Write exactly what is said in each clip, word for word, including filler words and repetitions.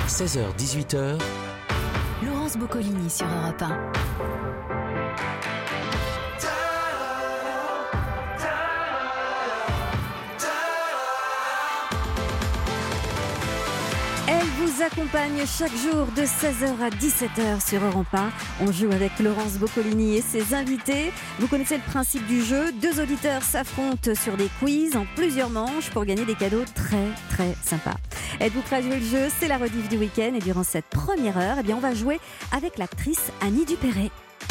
seize heures dix-huit heures. Laurence Boccolini sur Europe un. Vous accompagne chaque jour de seize heures à dix-sept heures sur Europe un. On joue avec Laurence Boccolini et ses invités. Vous connaissez le principe du jeu. Deux auditeurs s'affrontent sur des quiz en plusieurs manches pour gagner des cadeaux très très sympas. Êtes-vous prêts à jouer le jeu ? C'est la rediff du week-end et durant cette première heure, eh bien, on va jouer avec l'actrice Annie Dupéret.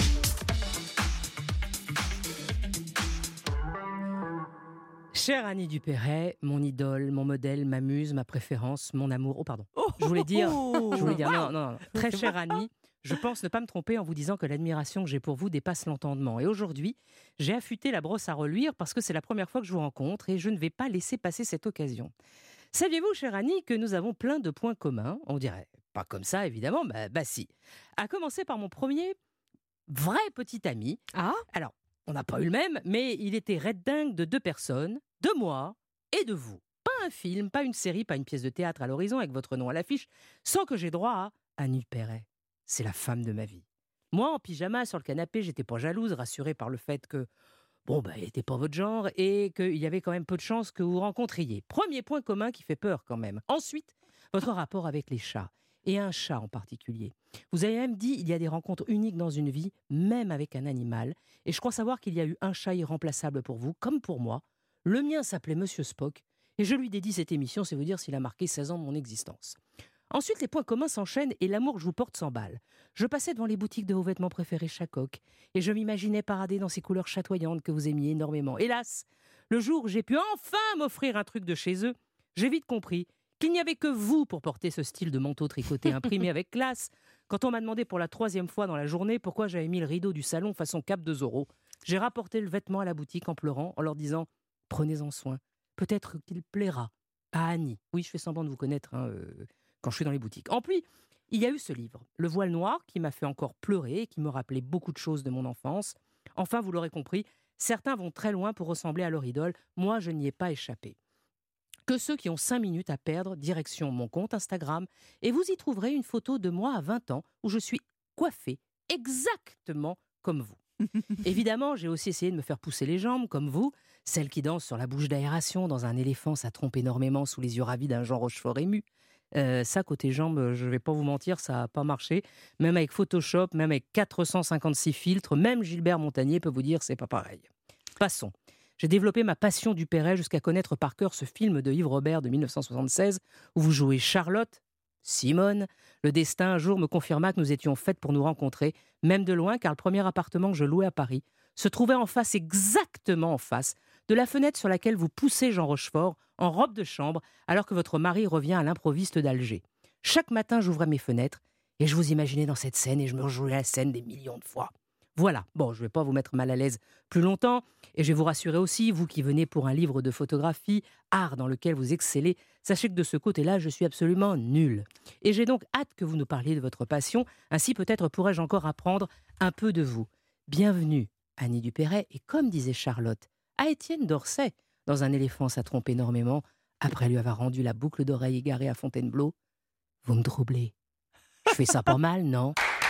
Chère Annie Dupéret, mon idole, mon modèle, ma muse, ma préférence, mon amour. Oh pardon, je voulais dire, je voulais dire, non, non, non. Très chère Annie, je pense ne pas me tromper en vous disant que l'admiration que j'ai pour vous dépasse l'entendement. Et aujourd'hui, j'ai affûté la brosse à reluire parce que c'est la première fois que je vous rencontre et je ne vais pas laisser passer cette occasion. Saviez-vous, chère Annie, que nous avons plein de points communs ? On dirait pas comme ça, évidemment, bah, bah si. À commencer par mon premier vrai petit ami. Ah ? Alors, on n'a pas eu le même, mais il était red dingue de deux personnes, de moi et de vous. Pas un film, pas une série, pas une pièce de théâtre à l'horizon avec votre nom à l'affiche, sans que j'ai droit à Annie Dupéret. C'est la femme de ma vie. Moi, en pyjama, sur le canapé, j'étais pas jalouse, rassurée par le fait que, bon, bah, il n'était pas votre genre et qu'il y avait quand même peu de chances que vous vous rencontriez. Premier point commun qui fait peur quand même. Ensuite, votre rapport avec les chats. Et un chat en particulier. Vous avez même dit il y a des rencontres uniques dans une vie, même avec un animal. Et je crois savoir qu'il y a eu un chat irremplaçable pour vous, comme pour moi. Le mien s'appelait Monsieur Spock. Et je lui dédie cette émission, c'est vous dire s'il a marqué seize ans de mon existence. Ensuite, les points communs s'enchaînent et l'amour que je vous porte s'emballe. Je passais devant les boutiques de vos vêtements préférés Chacoq. Et je m'imaginais parader dans ces couleurs chatoyantes que vous aimiez énormément. Hélas, le jour où j'ai pu enfin m'offrir un truc de chez eux, j'ai vite compris qu'il n'y avait que vous pour porter ce style de manteau tricoté imprimé avec classe. Quand on m'a demandé pour la troisième fois dans la journée pourquoi j'avais mis le rideau du salon façon Cap de Zorro, j'ai rapporté le vêtement à la boutique en pleurant, en leur disant « Prenez-en soin, peut-être qu'il plaira à Annie ». Oui, je fais semblant de vous connaître hein, euh, quand je suis dans les boutiques. En plus, il y a eu ce livre, Le voile noir, qui m'a fait encore pleurer et qui me rappelait beaucoup de choses de mon enfance. Enfin, vous l'aurez compris, certains vont très loin pour ressembler à leur idole. Moi, je n'y ai pas échappé. Que ceux qui ont cinq minutes à perdre, direction mon compte Instagram, et vous y trouverez une photo de moi à vingt ans, où je suis coiffée exactement comme vous. Évidemment, j'ai aussi essayé de me faire pousser les jambes, comme vous, celle qui danse sur la bouche d'aération dans un éléphant, ça trompe énormément sous les yeux ravis d'un Jean Rochefort ému. Euh, ça, côté jambes, je vais pas vous mentir, ça n'a pas marché. Même avec Photoshop, même avec quatre cent cinquante-six filtres, même Gilbert Montagnier peut vous dire c'est pas pareil. Passons. J'ai développé ma passion Dupéret jusqu'à connaître par cœur ce film de Yves Robert de dix-neuf cent soixante-seize où vous jouez Charlotte, Simone. Le destin un jour me confirma que nous étions faites pour nous rencontrer, même de loin, car le premier appartement que je louais à Paris se trouvait en face, exactement en face, de la fenêtre sur laquelle vous poussez Jean Rochefort en robe de chambre alors que votre mari revient à l'improviste d'Alger. Chaque matin, j'ouvrais mes fenêtres et je vous imaginais dans cette scène et je me rejouais la scène des millions de fois. Voilà, bon, je ne vais pas vous mettre mal à l'aise plus longtemps, et je vais vous rassurer aussi, vous qui venez pour un livre de photographie, art dans lequel vous excellez, sachez que de ce côté-là, je suis absolument nulle. Et j'ai donc hâte que vous nous parliez de votre passion, ainsi peut-être pourrais-je encore apprendre un peu de vous. Bienvenue, Annie Dupéret, et comme disait Charlotte, à Étienne d'Orsay, dans Un éléphant ça trompe énormément, après lui avoir rendu la boucle d'oreille égarée à Fontainebleau, vous me troublez. Je fais ça pas mal, non ?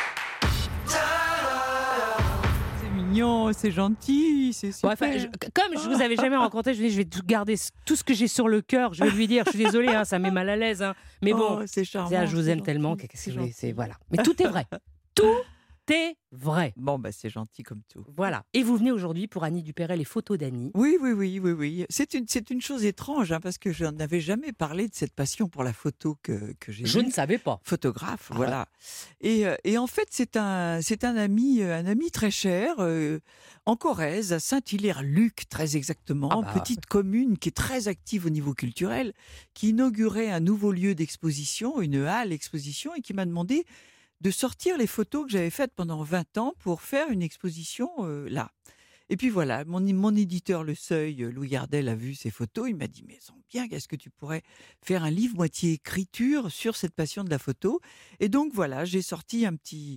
Mignon, c'est gentil, c'est super. Ouais, enfin, je, comme je vous avais jamais rencontré, je, dis, je vais tout garder tout ce que j'ai sur le cœur. Je vais lui dire, je suis désolée, hein, ça met mal à l'aise. Hein, mais bon, oh, c'est charmant, c'est, je vous c'est aime gentil, tellement. c'est, que, c'est, c'est, c'est voilà. Mais tout est vrai. Tout est vrai. Bon, bah, c'est gentil comme tout. Voilà. Et vous venez aujourd'hui pour Annie Dupéret, les photos d'Annie. Oui, oui, oui, oui, oui. C'est une, c'est une chose étrange, hein, parce que je n'avais jamais parlé de cette passion pour la photo que, que j'ai Je eue. ne savais pas. Photographe, Ah voilà. Et, euh, et en fait, c'est un, c'est un ami, euh, un ami très cher, euh, en Corrèze, à Saint-Hilaire-Luc, très exactement, Ah bah. petite commune qui est très active au niveau culturel, qui inaugurait un nouveau lieu d'exposition, une halle exposition, et qui m'a demandé de sortir les photos que j'avais faites pendant vingt ans pour faire une exposition euh, là. Et puis voilà, mon, mon éditeur Le Seuil, Louis Gardel, a vu ces photos. Il m'a dit, mais elles sont bien, est-ce que tu pourrais faire un livre moitié écriture sur cette passion de la photo ? Et donc voilà, j'ai sorti un petit,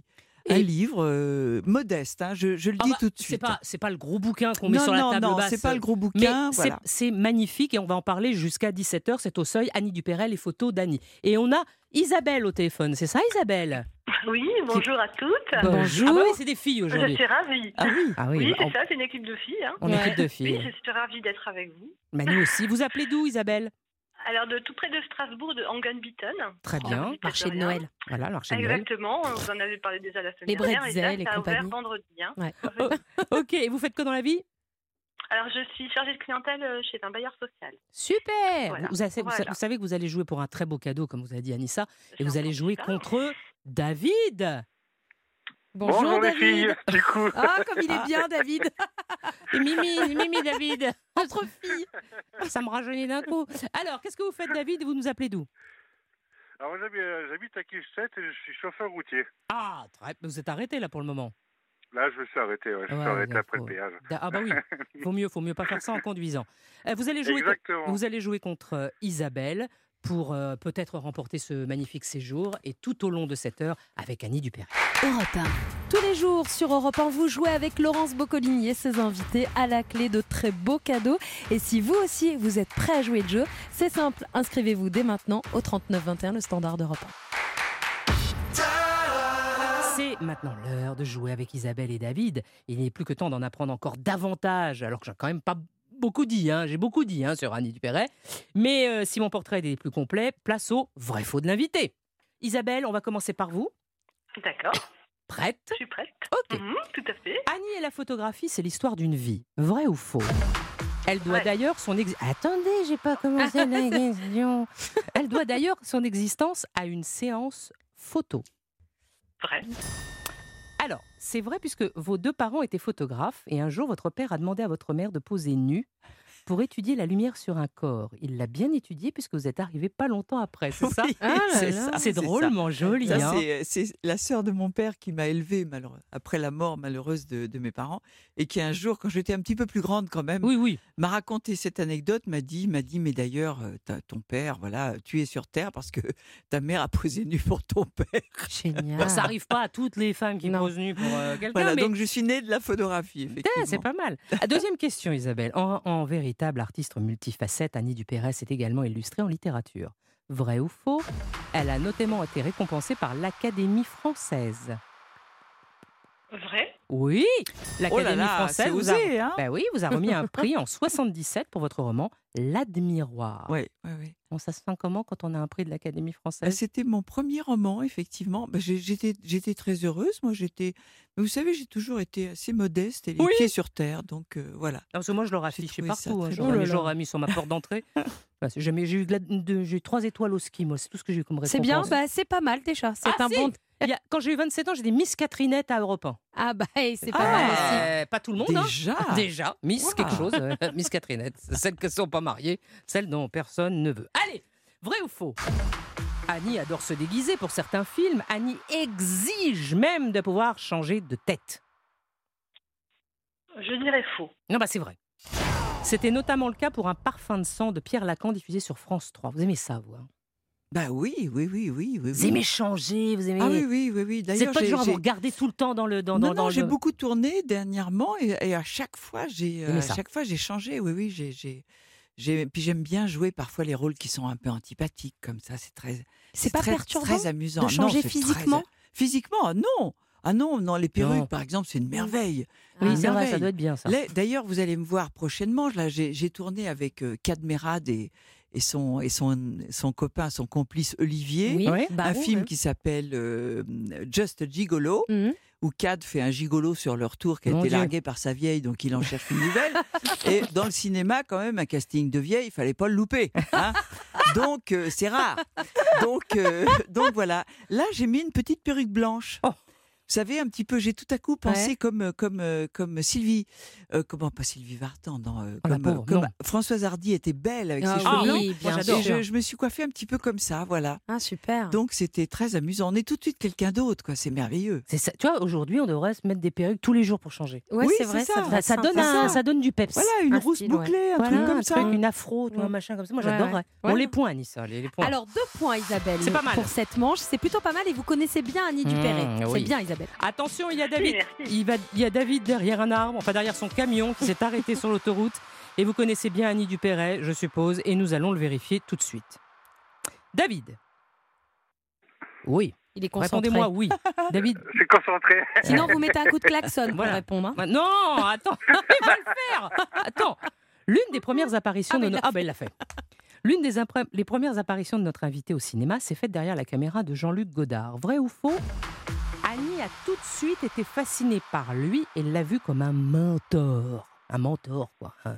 un Et- livre euh, modeste, hein, je, je le Ah dis bah, tout de c'est suite. pas, c'est pas le gros bouquin qu'on met non, sur la non, table non, basse. c'est pas le gros Mais bouquin. c'est, Voilà. c'est magnifique et on va en parler jusqu'à dix-sept heures. C'est au seuil. Annie Dupéret, les photos d'Annie. Et on a Isabelle au téléphone. C'est ça, Isabelle? Oui, bonjour à toutes. Bonjour. Ah bah oui, c'est des filles Je aujourd'hui. suis ravie. Ah oui. Ah Oui, on, c'est ça, c'est une équipe de filles. Hein. on écoute deux Oui, filles. je suis ravie d'être avec vous. Bah, nous aussi. Vous appelez d'où, Isabelle? Alors, de tout près de Strasbourg, de Angenbieten. Très bien. Marché de Noël. Voilà, l'arché de Noël. Exactement, vous en avez parlé déjà la semaine Les dernière. bretzels et et là, ça a ouvert compagnie. vendredi. Hein. Ouais. Ok, et vous faites quoi dans la vie? Alors, je suis chargée de clientèle euh, chez un bailleur social. Super. Voilà. Vous, avez- vous- Voilà. vous savez que vous allez jouer pour un très beau cadeau, comme vous a dit Anissa, et J'ai vous allez entendu jouer ça. contre David. Bonjour, Bonjour les David. filles, du coup. Ah, comme il est bien, David. Et Mimi, Mimi, David. Entre filles. Ça me rajeunit d'un coup. Alors, qu'est-ce que vous faites, David? Vous nous appelez d'où? Alors moi, j'habite, euh, j'habite à Quicheset et je suis chauffeur routier. Ah, très... vous êtes arrêté là pour le moment. Là, je me suis arrêté, ouais, je me Ouais, suis arrêté ouais, après faut- le péage. Da- Ah bah oui, faut mieux, faut mieux pas faire ça en conduisant. Euh, vous allez jouer, Exactement. vous allez jouer contre euh, Isabelle pour euh, peut-être remporter ce magnifique séjour et tout au long de cette heure avec Annie Dupéret. Europe un. Tous les jours sur Europe un, vous jouez avec Laurence Boccolini et ses invités à la clé de très beaux cadeaux. Et si vous aussi, vous êtes prêts à jouer le jeu, c'est simple, inscrivez-vous dès maintenant au trente-neuf vingt et un, le standard d'Europe un. C'est maintenant l'heure de jouer avec Isabelle et David. Il n'est plus que temps d'en apprendre encore davantage, alors que j'ai quand même pas beaucoup dit, hein. J'ai beaucoup dit hein, sur Annie Dupéret. Mais euh, si mon portrait est plus complet, place au vrai-faux de l'invité. Isabelle, on va commencer par vous. D'accord, Prête? je suis prête. Ok. Mhm, tout à fait. Annie et la photographie, c'est l'histoire d'une vie. Vrai ou faux? Elle doit Ouais. d'ailleurs son ex... Attendez, j'ai pas commencé la question. Elle doit d'ailleurs son existence à une séance photo. Vrai. Alors, c'est vrai puisque vos deux parents étaient photographes et un jour, votre père a demandé à votre mère de poser nue pour étudier la lumière sur un corps. Il l'a bien étudié puisque vous êtes arrivé pas longtemps après, c'est ça? Oui, Ah là c'est là. ça, C'est ça. drôlement joli. Ça, hein. c'est, c'est la sœur de mon père qui m'a élevée malheureux, après la mort malheureuse de, de mes parents et qui un jour, quand j'étais un petit peu plus grande quand même, Oui, oui. m'a raconté cette anecdote, m'a dit, m'a dit, mais d'ailleurs, euh, ta- ton père, voilà, tu es sur terre parce que ta mère a posé nu pour ton père. Génial. Bon, ça arrive pas à toutes les femmes qui Non. posent nues pour euh, quelqu'un, Voilà, mais donc je suis née de la photographie, effectivement. Eh, c'est pas mal. Ah, Deuxième question, Isabelle. En, en véritable artiste multifacette, Annie Dupéret s'est également illustrée en littérature. Vrai ou faux? Elle a notamment été récompensée par l'Académie française. Vrai. Oui, Oh là l'Académie là, française c'est vous a, osé, hein. ben oui, vous a remis un prix en soixante-dix-sept pour votre roman L'Admiroir. Ouais, ouais, ouais. Bon, ça se fait comment quand on a un prix de l'Académie Bah, française? c'était mon premier roman, effectivement. Bah, j'ai- j'étais, j'étais très heureuse. Moi, j'étais. Mais vous savez, j'ai toujours été assez modeste et les Oui. pieds sur terre. Donc euh, voilà. Non, parce que moi, je l'aurais J'ai affiché trouvé ça partout. hein. très J'aurais drôle. mis, Oh là là. j'aurais mis sur ma porte d'entrée. Bah, c'est jamais, j'ai, eu de la- de- j'ai eu trois étoiles au ski, moi. C'est tout ce que j'ai eu comme récompense. C'est bien, bah, c'est pas mal déjà. C'est Ah, un si. bon. Il y a- quand j'ai eu vingt-sept ans, j'ai des Miss Catherinette à Europe un. Ah bah, hey, c'est pas Ah. mal aussi. Euh, pas tout le monde, hein. Déjà. Déjà, Miss Wow. quelque chose, euh, Miss Catherinette. Celles qui ne sont pas mariées, celles dont personne ne veut. Allez, vrai ou faux? Annie adore se déguiser pour certains films. Annie exige même de pouvoir changer de tête. Je dirais faux. Non, bah c'est vrai. C'était notamment le cas pour un parfum de sang de Pierre Lacan diffusé sur France trois. Vous aimez ça, vous? hein Bah oui, oui, oui, oui, oui. Vous oui. aimez changer, vous aimez... Ah oui, oui, oui, oui. Vous n'êtes D'ailleurs, pas du j'ai- genre à vous j'ai- regarder tout le temps dans le... Dans, non, dans, non, dans j'ai le... beaucoup tourné dernièrement et, et à chaque fois, j'ai, euh, Aimez à ça. chaque fois, j'ai changé. Oui, oui, j'ai, j'ai, j'ai- puis j'aime bien jouer parfois les rôles qui sont un peu antipathiques comme ça. C'est très, C'est pas très, perturbant très amusant. de changer Non, c'est très- physiquement Physiquement, ah non. Ah non, non, les perruques, Non. par exemple, c'est une merveille. Oui, Une c'est vrai, ça merveille. doit être bien, ça. Là, d'ailleurs, vous allez me voir prochainement. Là, j'ai, j'ai tourné avec euh, Cadmerade et, et, son, et son, son copain, son complice Olivier. Oui, Ouais. bah un oui, film ouais. qui s'appelle euh, Just Gigolo, Mhm. où Cad fait un gigolo sur leur tour qui a Mon été Dieu. largué par sa vieille, donc il en cherche une nouvelle. Et dans le cinéma, quand même, un casting de vieille, il fallait pas le louper. hein. donc, euh, c'est rare. Donc, euh, donc voilà. Là, j'ai mis une petite perruque blanche. Oh. Vous savez, un petit peu, j'ai tout à coup pensé Ouais. comme, euh, comme, euh, comme Sylvie, euh, comment pas Sylvie Vartan, non, euh, Oh, la comme, pauvre, comme non. Françoise Hardy était belle avec Ah ses cheveux Ah, blancs. oui, Moi, bien j'adore. Et sûr. je, je me suis coiffée un petit peu comme ça, voilà. Ah, super. Donc c'était très amusant. On est tout de suite quelqu'un d'autre, quoi. C'est merveilleux. C'est ça. Tu vois, aujourd'hui, on devrait se mettre des perruques tous les jours pour changer. Ouais, Oui, c'est c'est vrai, ça. ça, devrait Ça, être ça donne, sympa. un- ça donne du peps. Voilà, une Un rousse style, ouais. bouclée, un Voilà, truc comme un ça. truc, une afro, tu vois, Ouais. machin comme ça. Moi, Ouais, j'adorerais. ouais. Bon, Ouais. les points, Anissa, les, les points. Alors, deux points, Isabelle, C'est pas mal. pour cette manche. C'est plutôt pas mal et vous connaissez bien Annie Dupéret. Mmh, C'est oui. bien, Isabelle. Isabelle. Attention, il y a David. Merci. Il, va, il y a David derrière un arbre, enfin derrière son camion qui s'est arrêté sur l'autoroute. Et vous connaissez bien Annie Dupéret, je suppose, et nous allons le vérifier tout de suite. David. Oui. Il est concentré. Répondez-moi oui. David. Je suis concentré. Sinon, vous mettez un coup de klaxon pour Voilà. répondre. hein. Non, attends, il va le faire. Attends. L'une des premières apparitions Ah, de mais il no- l'a Ah ben il l'a fait. L'une des impré- les premières apparitions de notre invité au cinéma s'est faite derrière la caméra de Jean-Luc Godard. Vrai ou faux? Annie a tout de suite été fascinée par lui et l'a vu comme un mentor. Un mentor, quoi. Hein.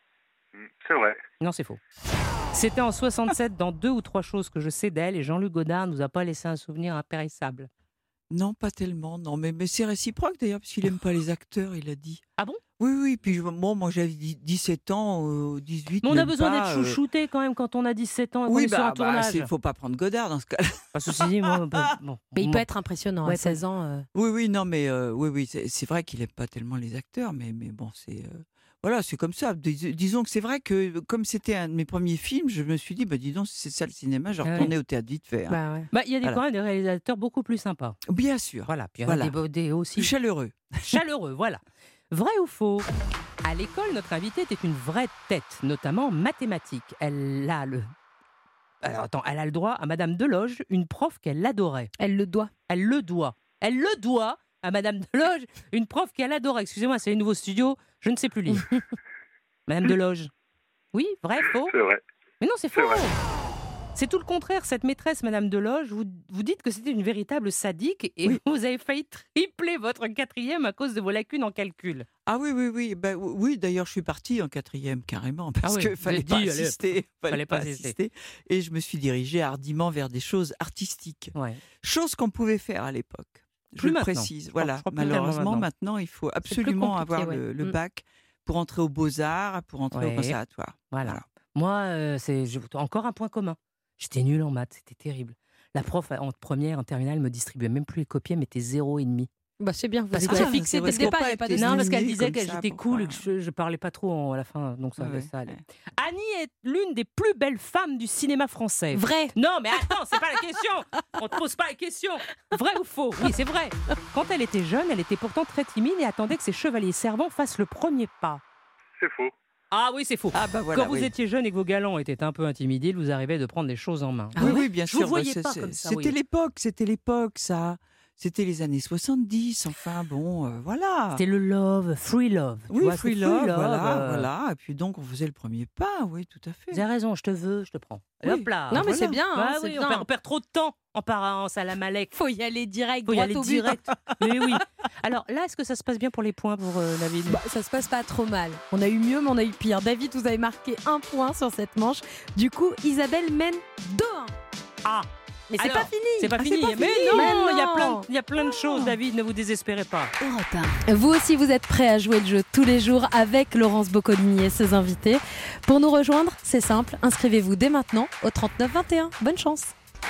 C'est vrai. Non, c'est faux. C'était en soixante-sept dans Deux ou trois choses que je sais d'elle et Jean-Luc Godard nous a pas laissé un souvenir impérissable. Non, pas tellement, non. Mais, mais c'est réciproque d'ailleurs, parce qu'il n'aime pas les acteurs, il a dit. Ah bon? Oui, oui. Puis je- moi, moi j'avais dix- dix-sept ans, euh, dix-huit. Mais on a même besoin pas, d'être euh, chouchouté quand même quand on a dix-sept ans et qu'on Oui, est sur un bah, bah, tournage. il faut pas prendre Godard dans ce cas-là. Enfin, ceci dit, moi, bah, bon, Mais il moi- peut être impressionnant Ouais, à seize ans. euh. Oui, oui, non, mais euh, oui, oui, c'est c'est vrai qu'il n'aime pas tellement les acteurs, mais, mais bon, c'est euh, voilà, c'est comme ça. Dis- disons que c'est vrai que comme c'était un de mes premiers films, je me suis dit, bah dis donc, si c'est ça le cinéma, je Ah ouais. retournais au théâtre vite fait. hein. Bah ouais. Bah, il y a des, Voilà. quand même des réalisateurs beaucoup plus sympas. Bien sûr, Voilà. Puis il y en Voilà. a des, beaux- des plus aussi chaleureux. chaleureux. Voilà. Vrai ou faux? À l'école, notre invitée était une vraie tête, notamment en mathématiques. Elle a le. Alors, attends, elle a le droit à Madame Deloge, une prof qu'elle adorait. Elle le doit. Elle le doit. Elle le doit à Madame Deloge, une prof qu'elle adorait. Excusez-moi, c'est les nouveaux studios, je ne sais plus lire. Madame Deloge. Oui, vrai, faux? C'est vrai. Mais non, c'est C'est faux. vrai. C'est tout le contraire. Cette maîtresse, Madame Deloge, vous, vous dites que c'était une véritable sadique et Oui. vous avez failli tripler votre quatrième à cause de vos lacunes en calcul. Ah oui, oui, oui. Ben, oui, d'ailleurs, je suis partie en quatrième carrément parce Ah oui, qu'il vous fallait avez pas dit, allez, assister. fallait pas assister. Et je me suis dirigée hardiment vers des choses artistiques. Ouais. Chose qu'on pouvait faire à l'époque. Je Plus le maintenant. précise. Je crois- Voilà. je crois plus tellement Malheureusement, maintenant. maintenant, il faut plus absolument compliqué, avoir ouais. le, le Mm. bac pour entrer aux Beaux-Arts, pour entrer Ouais. au conservatoire. Voilà. Voilà. Moi, euh, c'est je- encore un point commun. J'étais nulle en maths, c'était terrible. La prof en première, en terminale, me distribuait même plus les copies, elle mettait zéro et demi. Bah, c'est bien. Parce Parce que- que Ah, c'est fixé c'est dès vrai, le c'est départ. pour Il n'y a pas pas de être Non, parce qu'elle Nul disait comme que ça, j'étais pour cool et pas- que je, je parlais pas trop en- à la fin, donc ça, Ouais, ouais, ça allait. ouais. Annie est l'une des plus belles femmes du cinéma français. Vrai. Non, mais attends, c'est pas la question. On te pose pas la question. Vrai ou faux? Oui, c'est vrai. Quand elle était jeune, elle était pourtant très timide et attendait que ses chevaliers servants fassent le premier pas. C'est faux. Ah oui, c'est faux. Ah bah voilà. Quand vous oui. étiez jeune et que vos galants étaient un peu intimidés, il vous arrivait de prendre les choses en main. Ah oui, ouais oui, bien Je sûr. vous bah, voyais c'est- pas c'est- comme ça, C'était oui. l'époque, c'était l'époque, ça. C'était les années soixante-dix. Enfin bon, euh, voilà. C'était le love, free love. tu Oui, vois, free c'est love, voilà, euh, voilà. Et puis donc on faisait le premier pas, oui, tout à fait. Vous avez raison, je te veux, je te prends. Et Oui. hop là. Non, mais voilà. c'est bien. hein, Ah c'est oui, on bien. perd, on perd trop de temps en parlant à la Malek. Faut y aller direct, Faut y droit aller au but. direct. Mais oui. Alors là, est-ce que ça se passe bien pour les points pour euh, David? Bah, ça se passe pas trop mal. On a eu mieux, mais on a eu pire. David, vous avez marqué un point sur cette manche. Du coup, Isabelle mène deux un. Ah, Mais c'est Alors, pas fini. c'est pas Ah, fini. pas Mais fini. non, Mais il y a non. plein, il y a plein de choses, David. Ne vous désespérez pas. Europe un. Vous aussi, vous êtes prêts à jouer le jeu tous les jours avec Laurence Boccolini et ses invités. Pour nous rejoindre, c'est simple. Inscrivez-vous dès maintenant au trente-neuf vingt et un. Bonne chance.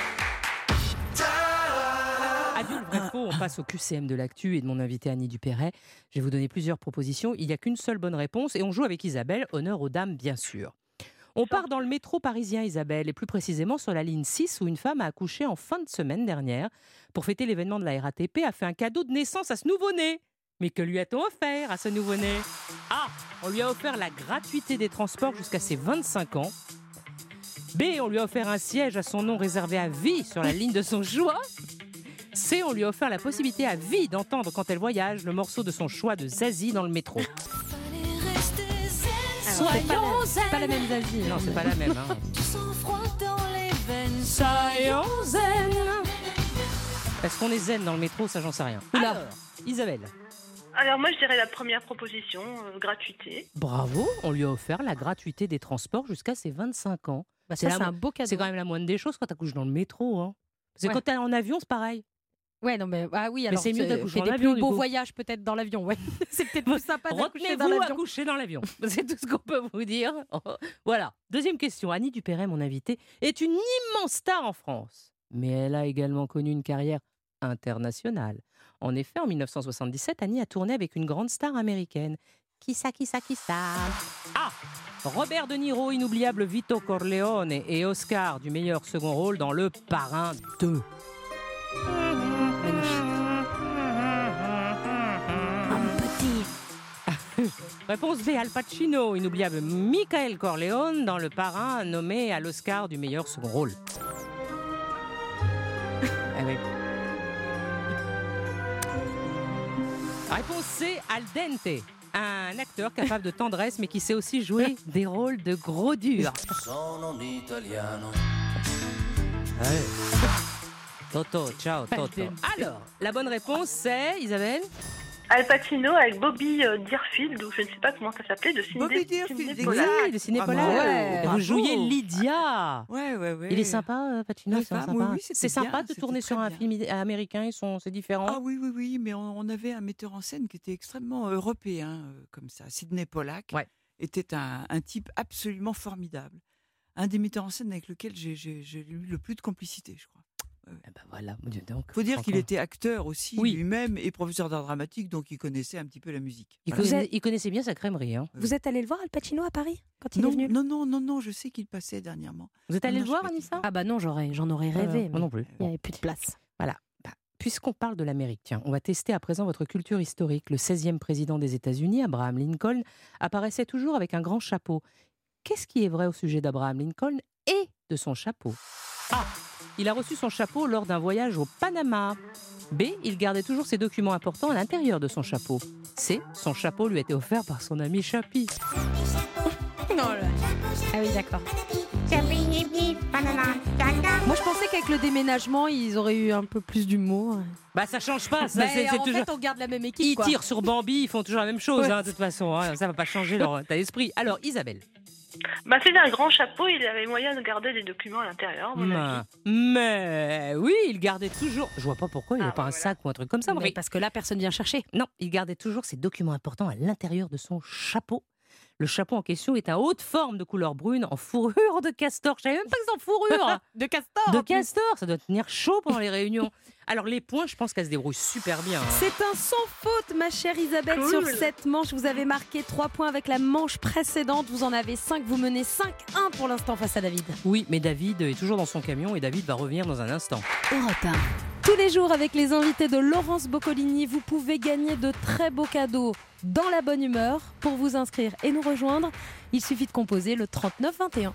Adulte, vrai, faux, on passe au Q C M de l'actu et de mon invité Annie Dupéret. Je vais vous donner plusieurs propositions. Il n'y a qu'une seule bonne réponse et on joue avec Isabelle. Honneur aux dames, bien sûr. On part dans le métro parisien, Isabelle, et plus précisément sur la ligne six où une femme a accouché en fin de semaine dernière. Pour fêter l'événement de la R A T P, a fait un cadeau de naissance à ce nouveau-né. Mais que lui a-t-on offert à ce nouveau-né? A. On lui a offert la gratuité des transports jusqu'à ses vingt-cinq ans. B. On lui a offert un siège à son nom réservé à vie sur la ligne de son choix. C. On lui a offert la possibilité à vie d'entendre quand elle voyage le morceau de son choix de Zazie dans le métro. Alors, c'est pas, la, c'est pas la même Zazie. Non, c'est pas la même. Hein. Soyons zen. Est-ce qu'on est zen dans le métro? Ça, j'en sais rien. Oula. Alors, Isabelle. Alors moi je dirais la première proposition, euh, gratuité. Bravo, on lui a offert la gratuité des transports jusqu'à ses vingt-cinq ans. Bah, C'est ça, la c'est mo- un beau cadeau. C'est quand même la moindre des choses quand tu accouches dans le métro. Hein. Parce que Ouais. quand tu es en avion, c'est pareil. Ouais, non, mais ah oui, alors c'est mieux tu d'accoucher fais en des avion, plus du beaux coup. voyages peut-être dans l'avion. Ouais. C'est peut-être plus sympa d'accoucher dans Retenez-vous l'avion. accoucher dans l'avion. C'est tout ce qu'on peut vous dire. Voilà. Deuxième question. Annie Dupéret, mon invitée, est une immense star en France. Mais elle a également connu une carrière internationale. En effet, en dix-neuf cent soixante-dix-sept, Annie a tourné avec une grande star américaine. Qui ça, qui ça, qui ça? Ah, Robert De Niro, inoubliable Vito Corleone et Oscar du meilleur second rôle dans Le Parrain deux. Réponse B, Al Pacino, inoubliable Michael Corleone dans Le Parrain, nommé à l'Oscar du meilleur second rôle. Ah oui. Réponse C, Al Dente, un acteur capable de tendresse mais qui sait aussi jouer des rôles de gros durs. Toto, ciao Toto. Alors, la bonne réponse c'est, Isabelle? Al Pacino avec Bobby euh, Deerfield, ou je ne sais pas comment ça s'appelait, de Ciné Bobby Deerfield, Ciné exact. Polar. Oui, de Ciné Ah, Polar. ouais. Et vous Bravo. jouiez Lydia. Ouais, ouais, ouais. Il est sympa, euh, Pacino, La c'est femme, sympa. oui, oui, c'était c'est sympa bien, de c'était tourner très sur un bien. film i- américain, ils sont, c'est différent. Ah oui, oui, oui, mais on, on avait un metteur en scène qui était extrêmement européen, euh, comme ça. Sidney Pollack Ouais. était un, un type absolument formidable. Un des metteurs en scène avec lequel j'ai, j'ai, j'ai eu le plus de complicité, je crois. Eh ben voilà, mon Dieu, donc. Il faut dire qu'il franchement. était acteur aussi Oui. lui-même et professeur d'art dramatique, donc il connaissait un petit peu la musique. Il, Voilà. Vous connaissait, êtes- il connaissait bien sa crèmerie. Hein. Vous êtes allé le voir, Al Pacino, à Paris, quand il non, est venu? non, non, non, non, je sais qu'il passait dernièrement. Vous êtes allé Non, le non, voir, je suis pas Anissa? Ah bah non, j'aurais, j'en aurais rêvé. Euh, moi mais non plus. il n'y avait plus de place. Voilà. Bah, puisqu'on parle de l'Amérique, tiens, on va tester à présent votre culture historique. Le seizième président des États-Unis, Abraham Lincoln, apparaissait toujours avec un grand chapeau. Qu'est-ce qui est vrai au sujet d'Abraham Lincoln et de son chapeau? A. Il a reçu son chapeau lors d'un voyage au Panama. B. Il gardait toujours ses documents importants à l'intérieur de son chapeau. C. Son chapeau lui a été offert par son ami Chappie. Ah oui, d'accord. Moi, je pensais qu'avec le déménagement, ils auraient eu un peu plus d'humour. Bah ça change pas, ça, Mais c'est, c'est en toujours... fait, on garde la même équipe. Ils quoi. tirent sur Bambi, ils font toujours la même chose, Ouais. hein, de toute façon. Hein, ça va pas changer leur état d'esprit. Alors, Isabelle. Bah, c'était un grand chapeau, il avait moyen de garder des documents à l'intérieur, à mon avis. Mais, mais oui, il gardait toujours... Je vois pas pourquoi il n'a Ah, pas un voilà. sac ou un truc comme ça. Mais mais- parce que là, personne vient chercher. Non, il gardait toujours ses documents importants à l'intérieur de son chapeau. Le chapeau en question est un haute forme de couleur brune en fourrure de castor. Je savais même pas que c'est en fourrure. De castor. De en plus. castor, ça doit tenir chaud pendant les réunions. Alors les points, je pense qu'elle se débrouille super bien. hein. C'est un sans faute, ma chère Isabelle, Cool. sur cette manche. Vous avez marqué trois points avec la manche précédente. Vous en avez cinq. Vous menez cinq un pour l'instant face à David. Oui, mais David est toujours dans son camion et David va revenir dans un instant. Europe un. Tous les jours, avec les invités de Laurence Boccolini, vous pouvez gagner de très beaux cadeaux dans la bonne humeur. Pour vous inscrire et nous rejoindre, il suffit de composer le trente-neuf vingt et un.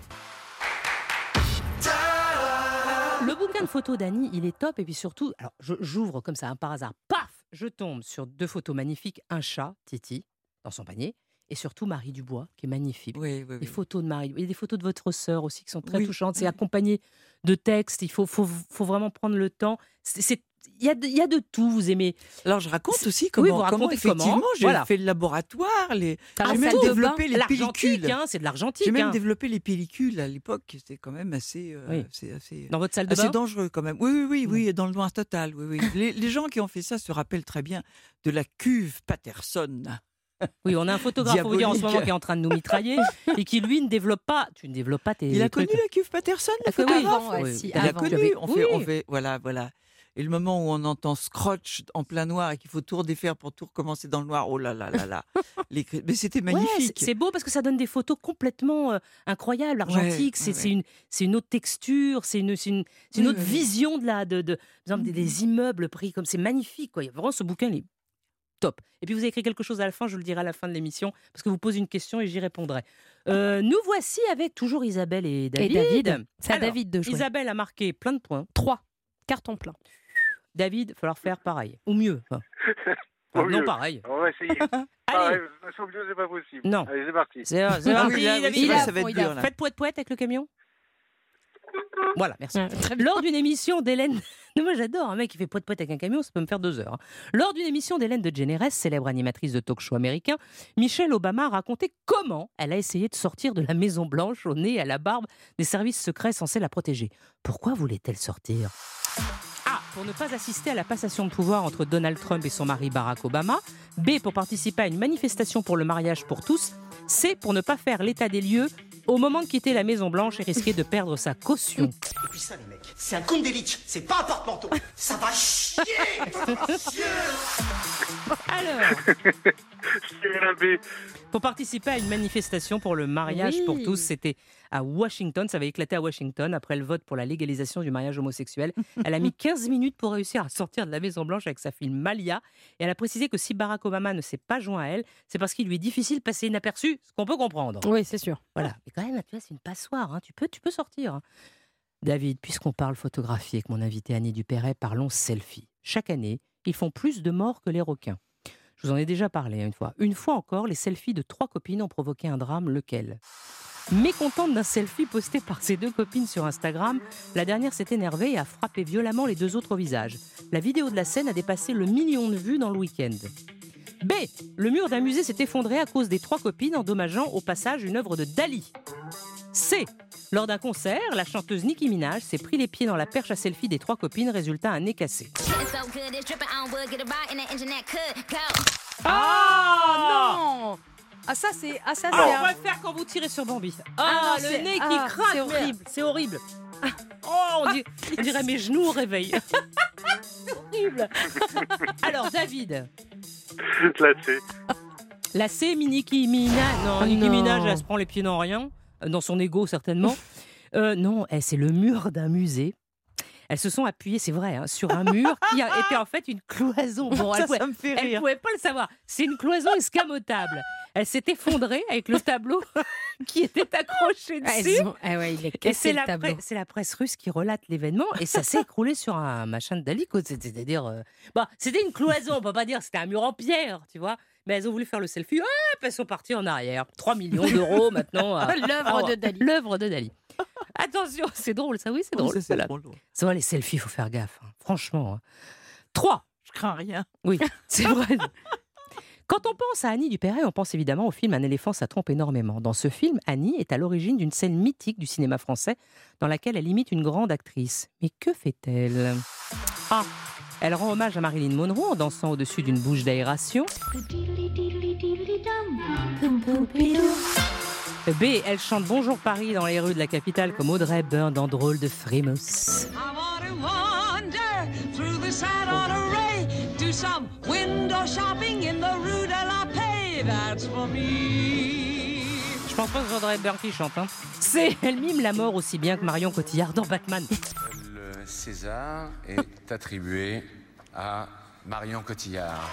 Le bouquin de photos d'Annie, il est top. Et puis surtout, alors je- j'ouvre comme ça, hein, par hasard, paf, je tombe sur deux photos magnifiques. Un chat, Titi, dans son panier. Et surtout Marie Dubois, qui est magnifique. Oui, oui, Des oui. photos de Marie. Il y a des photos de votre sœur aussi qui sont très Oui, touchantes. C'est oui. accompagné de textes. Il faut, faut, faut vraiment prendre le temps. C'est, c'est- il y a de, il y a de tout. Vous aimez. Alors je raconte C'est- aussi oui, comment, vous comment racontez comment, effectivement j'ai voilà. fait le laboratoire, les... T'as j'ai la même salle de bain, développé les L'argentique, pellicules. hein, c'est de l'argentique. J'ai même hein. développé les pellicules à l'époque, c'était quand même assez, euh, Oui. assez, assez, Dans votre salle de assez bain. dangereux quand même. Oui, oui, oui, oui, dans le noir total. Oui, oui. Les, les gens qui ont fait ça se rappellent très bien de la cuve Patterson. Oui, on a un photographe, faut vous dire, en ce Diabolique. moment qui est en train de nous mitrailler et qui lui ne développe pas. Tu ne développes pas tes. Il a trucs. connu la cuve Patterson, le Ah, que oui. photographe Avant, ouais, Oui, si, il Il a avant. connu. J'avais- On fait, on oui. fait, voilà, voilà. Et le moment où on entend Scrotch en plein noir et qu'il faut tout redéfaire pour tout recommencer dans le noir, oh là là là là. Les cri- Mais c'était Ouais, magnifique. c'est- c'est beau parce que ça donne des photos complètement euh, incroyables, argentiques. Ouais, c'est ouais, c'est ouais. une, c'est une autre texture, c'est une, c'est une, c'est une Oui, autre oui, oui. vision de la, de, de, par exemple, des, Mhm. des immeubles pris comme c'est magnifique. Quoi. Il y a Vraiment, ce bouquin, il est top. Et puis vous avez écrit quelque chose à la fin, je le dirai à la fin de l'émission, parce que vous posez une question et j'y répondrai. Euh, nous voici avec toujours Isabelle et David. Et David, c'est à Alors, David de jouer. Isabelle a marqué plein de points. trois. Carton plein. David, il va falloir faire pareil. Ou mieux. Enfin, Au non, mieux. pareil. On va essayer. Allez, Pareil, sans mieux, c'est pas possible. Non. Allez, c'est parti. c'est c'est Ah parti, oui, là, oui, David. c'est vrai, Il a ça va fond, être il a dur là. Faites poète poète avec le camion. Voilà, merci. Ouais, très bien. Lors d'une émission d'Hélène, moi j'adore un mec qui fait poète poète avec un camion, ça peut me faire deux heures. hein. Lors d'une émission d'Hélène DeGeneres, célèbre animatrice de talk-show américain, Michelle Obama a raconté comment elle a essayé de sortir de la Maison Blanche au nez et à la barbe des services secrets censés la protéger. Pourquoi voulait-elle sortir ? A. Pour ne pas assister à la passation de pouvoir entre Donald Trump et son mari Barack Obama. B. Pour participer à une manifestation pour le mariage pour tous. C. Pour ne pas faire l'état des lieux au moment de quitter la Maison Blanche et risquer de perdre sa caution. Et puis ça, les mecs, c'est un Kundalini, c'est pas un porte-manteau. Ça va chier. Alors, C'est la B. Pour participer à une manifestation pour le mariage Oui. pour tous, c'était à Washington, ça avait éclaté à Washington après le vote pour la légalisation du mariage homosexuel. Elle a mis quinze minutes pour réussir à sortir de la Maison-Blanche avec sa fille Malia. Et elle a précisé que si Barack Obama ne s'est pas joint à elle, c'est parce qu'il lui est difficile de passer inaperçu, ce qu'on peut comprendre. Oui, c'est sûr. Voilà. Mais quand même, tu vois, c'est une passoire, hein. tu, peux, tu peux sortir. hein. David, puisqu'on parle photographie avec mon invité Annie Dupéret, parlons selfie. Chaque année, ils font plus de morts que les requins. Je vous en ai déjà parlé une fois. Une fois encore, les selfies de trois copines ont provoqué un drame, lequel ? Mécontente d'un selfie posté par ses deux copines sur Instagram, la dernière s'est énervée et a frappé violemment les deux autres au visage. La vidéo de la scène a dépassé le million de vues dans le week-end. B. Le mur d'un musée s'est effondré à cause des trois copines, endommageant au passage une œuvre de Dali. C. Lors d'un concert, la chanteuse Nicki Minaj s'est pris les pieds dans la perche à selfie des trois copines, résultat un nez cassé. Ah non. Ah ça c'est ah ça c'est Ah, on un- va le faire quand vous tirez sur Bambi. Ah, Ah, le c'est- nez qui ah, craque, c'est horrible. C'est horrible. Oh, on, dit- on dirait mes genoux au réveil. C'est horrible. Alors, David, Là, c'est. la C, Nicki Minaj. Non, Oh Nicki non. Minaj, elle se prend les pieds dans rien, dans son ego certainement. Euh, non, elle, c'est le mur d'un musée. Elles se sont appuyées, c'est vrai, hein, sur un mur qui a été en fait une cloison. Bon, Ça, elle pouvait- ça me fait elle rire. pouvait pas le savoir. C'est une cloison escamotable. Elle s'est effondrée avec le tableau qui était accroché Ah, dessus. elles ont- ah ouais, il est Et cassé c'est le la, tableau. pre- c'est la presse russe qui relate l'événement et ça s'est écroulé sur un machin de Dali. quoi. C'est- C'est-à-dire, euh, bah, c'était une cloison, on peut pas dire c'était un mur en pierre, tu vois. Mais elles ont voulu faire le selfie, hop, elles sont parties en arrière. trois millions d'euros maintenant. à- L'œuvre à- de Dali. L'œuvre de Dali. Attention, c'est drôle, ça oui, c'est Oh, drôle. ça, c'est Voilà. drôle. C'est vrai, les selfies, il faut faire gaffe. hein. Franchement. trois. Je crains rien. Oui, c'est vrai. Quand on pense à Annie Dupéret, on pense évidemment au film Un éléphant, ça trompe énormément. Dans ce film, Annie est à l'origine d'une scène mythique du cinéma français dans laquelle elle imite une grande actrice. Mais que fait-elle ? A. Elle rend hommage à Marilyn Monroe en dansant au-dessus d'une bouche d'aération. B. Elle chante Bonjour Paris dans les rues de la capitale comme Audrey Hepburn dans Drôle de Frimousse. Je pense pas que c'est Audrey Hepburn qui chante. Hein. C. Elle mime la mort aussi bien que Marion Cotillard dans Batman. Le César est attribué à Marion Cotillard.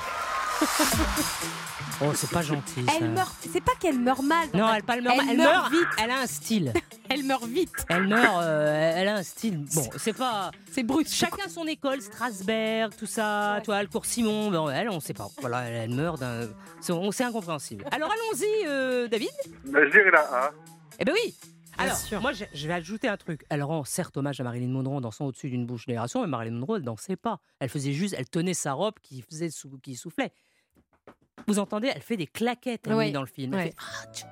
Oh, c'est pas gentil. ça. Elle meurt. C'est pas qu'elle meurt mal. dans Non, la- elle, pas, elle meurt, Elle elle meurt meurt vite. Elle a un style. Elle meurt vite. Elle meurt. euh, elle a un style. Bon, c'est pas. C'est brut. Chacun son école, Strasberg, tout ça, Ouais. toi, le cours Simon, bon, elle, on sait pas. Voilà, elle, elle meurt d'un. C'est, on- c'est incompréhensible. Alors allons-y, euh, David. Bah, je dirais la A. Eh ben oui. Bien Alors, sûr. moi, je, je vais ajouter un truc. Elle rend certes hommage à Marilyn Monroe en dansant au-dessus d'une bouche d'aération, mais Marilyn Monroe, elle dansait pas. Elle faisait juste, elle tenait sa robe qui faisait sou- qui soufflait. Vous entendez, elle fait des claquettes elle, Ouais. dans le film. Elle Ouais. fait, ah, tch-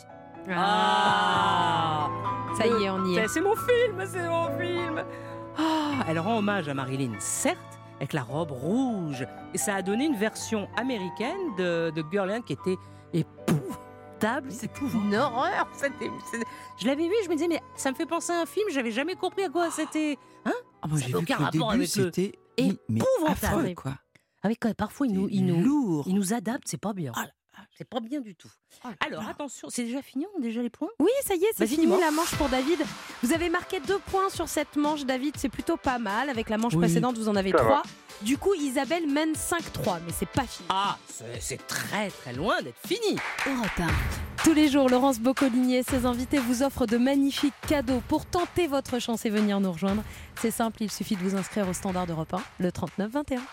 Ah. ah. Ça y est, on y est. C'est- C'est mon film, c'est mon film. Ah, elle rend hommage à Marilyn, certes, avec la robe rouge. Et ça a donné une version américaine de, de Girlland qui était épouvantable. C'est une horreur. C'était- c'était- Je l'avais vu, je me disais, mais ça me fait penser à un film, j'avais jamais compris à quoi c'était. Hein Ah, moi, Ça j'ai n'a vu aucun que le rapport début, avec le- c'était mais- mais épouvantable. affreux, quoi. Avec quand parfois, ils nous, ils nous, Lourd. ils nous adaptent, c'est pas bien. Ah C'est pas bien du tout. Oh là Alors, là. attention, c'est déjà fini, on a déjà les points. Oui, ça y est, c'est Vas-y, fini dis-moi. la manche pour David. Vous avez marqué deux points sur cette manche, David. C'est plutôt pas mal. Avec la manche Oui. précédente, vous en avez Ça va. trois. Du coup, Isabelle mène cinq trois, mais c'est pas fini. Ah, c'est c'est très très loin d'être fini. Europe un. Tous les jours, Laurence Boccolini et ses invités vous offrent de magnifiques cadeaux pour tenter votre chance et venir nous rejoindre. C'est simple, il suffit de vous inscrire au standard d'Europe un, le trente-neuf vingt et un.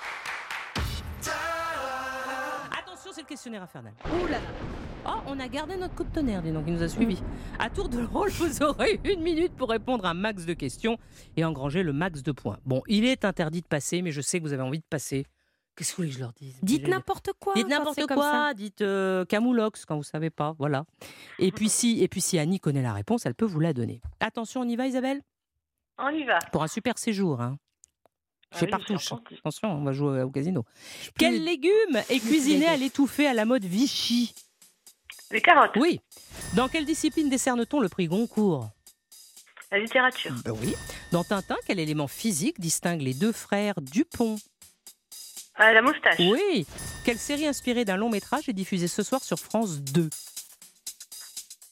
Attention, c'est le questionnaire infernal. Ouh là là. Oh, on a gardé notre coup de tonnerre, dis donc, il nous a suivis. À tour de rôle, vous aurez une minute pour répondre à un max de questions et engranger le max de points. Bon, il est interdit de passer, mais je sais que vous avez envie de passer. Qu'est-ce que vous voulez que je leur dise Dites Je- n'importe quoi. Dites quand n'importe c'est comme quoi, ça. dites euh, Camoulox quand vous savez pas, voilà. Et puis si, et puis si Annie connaît la réponse, elle peut vous la donner. Attention, on y va, Isabelle, On y va. pour un super séjour. Hein. Ah Chez oui, Partouche. c'est entendu. Attention, on va jouer au casino. Je peux- Quel légume est cuisiné à l'étouffée à la mode Vichy? Les carottes. Oui. Dans quelle discipline décerne-t-on le prix Goncourt? La littérature. Ben oui. Dans Tintin, quel élément physique distingue les deux frères Dupont? Ah, la moustache. Oui. Quelle série inspirée d'un long métrage est diffusée ce soir sur France deux?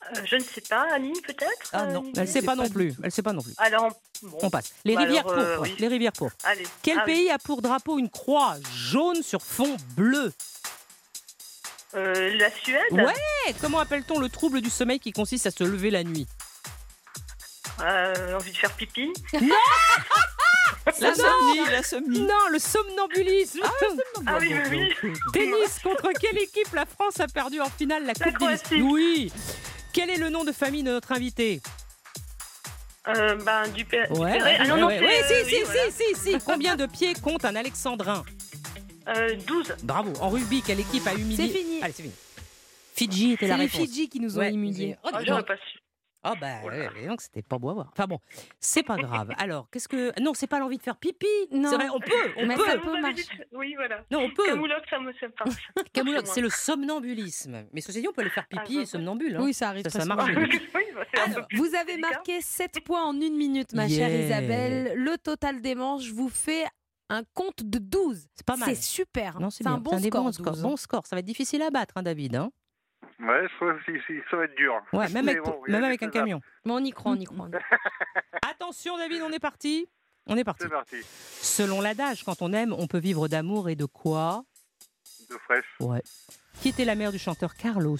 Euh, je ne sais pas, Annie, peut-être Ah non. euh, Elle ne sait pas non plus. Elle sait pas non plus. Alors, bon. On passe. Les Bah rivières alors, euh, pourpres. oui. Les rivières pourpres. Allez. Quel Ah oui. pays a pour drapeau une croix jaune sur fond bleu? Euh, La Suède. Ouais. Comment appelle-t-on le trouble du sommeil qui consiste à se lever la nuit? Euh, envie de faire pipi. L'insomnie, l'insomnie. Non, le somnambulisme. Ah oui, bah oui. Tennis, contre quelle équipe la France a perdu en finale la Coupe Davis? Croatie. Oui. Quel est le nom de famille de notre invité? Euh, ben, du père. Ouais, Ah non, non, ouais, c'est, ouais, euh, si, oui, si, voilà. si, si, si. Combien de pieds compte un alexandrin? Euh, douze. Bravo. En rugby, quelle équipe a humilié? C'est fini. Allez, c'est fini. Fidji était C'est la les réponse. Fidji qui nous ont Ouais. humiliés. Oh, Ah, dis j'aurais donc. pas su. Ah bah, ouais, dis donc, c'était pas beau à voir. Enfin bon, c'est pas grave. Alors, qu'est-ce que... Non, c'est pas l'envie de faire pipi. Non. C'est vrai, on peut, on Mais peut. ça Vous peut m'avez dit marcher. que- Oui, voilà. Non, on peut. Camoulox, ça me sait pas. Camoulox, c'est le somnambulisme. Mais ceci dit, on peut aller faire pipi Ah, bah, et somnambule. Hein. Oui, ça arrive Ça, très ça souvent. marche. Oui, bah, c'est un peu Alors, plus Vous avez délicat. marqué sept points en une minute, ma Yeah. chère Isabelle. Le total des manches vous fait un compte de douze. C'est pas mal. C'est super. Non, c'est un bien. bon C'est un des score. bons scores. douze. Bon score. Ça va être difficile à battre, hein, David. Hein. Ouais, je trouve que c'est- ça va être dur. Ouais, même Mais avec, bon, il y a même des avec un choses à- camion. Mais on y croit, on y croit. Attention, David, on est parti. On est parti. C'est parti. Selon l'adage, quand on aime, on peut vivre d'amour et de quoi? De fraîche. Ouais. Qui était la mère du chanteur Carlos?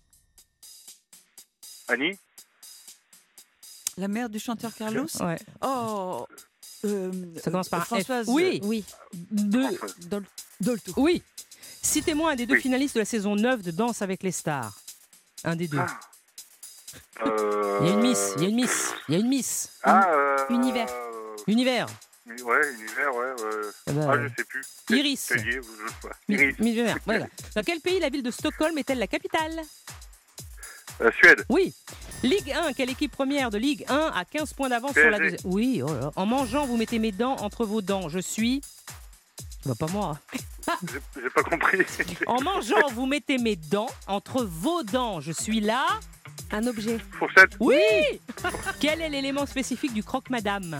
Annie? La mère du chanteur Carlos. Ouais. Oh. euh, Ça commence par un F. Françoise. Oui. Oui. De... Dol- Dolto. Oui. Citez-moi un des deux Oui. finalistes de la saison neuf de Danse avec les stars. Un des deux. Ah. Euh... Il y a une miss, il y a une miss, il y a une miss. Ah, euh... Univers. Univers. Ouais, univers, ouais. ouais. Eh ben, Ah, je sais plus. Iris. Tellier, je sais pas. Mi- Iris. Millionnaire, voilà. Dans quel pays la ville de Stockholm est-elle la capitale? Euh, Suède. Oui. Ligue un, quelle équipe première de Ligue un a quinze points d'avance sur la P S G. deuxième? Oui, oh là là. En mangeant, vous mettez mes dents entre vos dents. Je suis... Bah, pas moi. J'ai j'ai pas compris. En mangeant, vous mettez mes dents entre vos dents. Je suis là. Un objet. Fourchette. Oui. Quel est l'élément spécifique du croque-madame?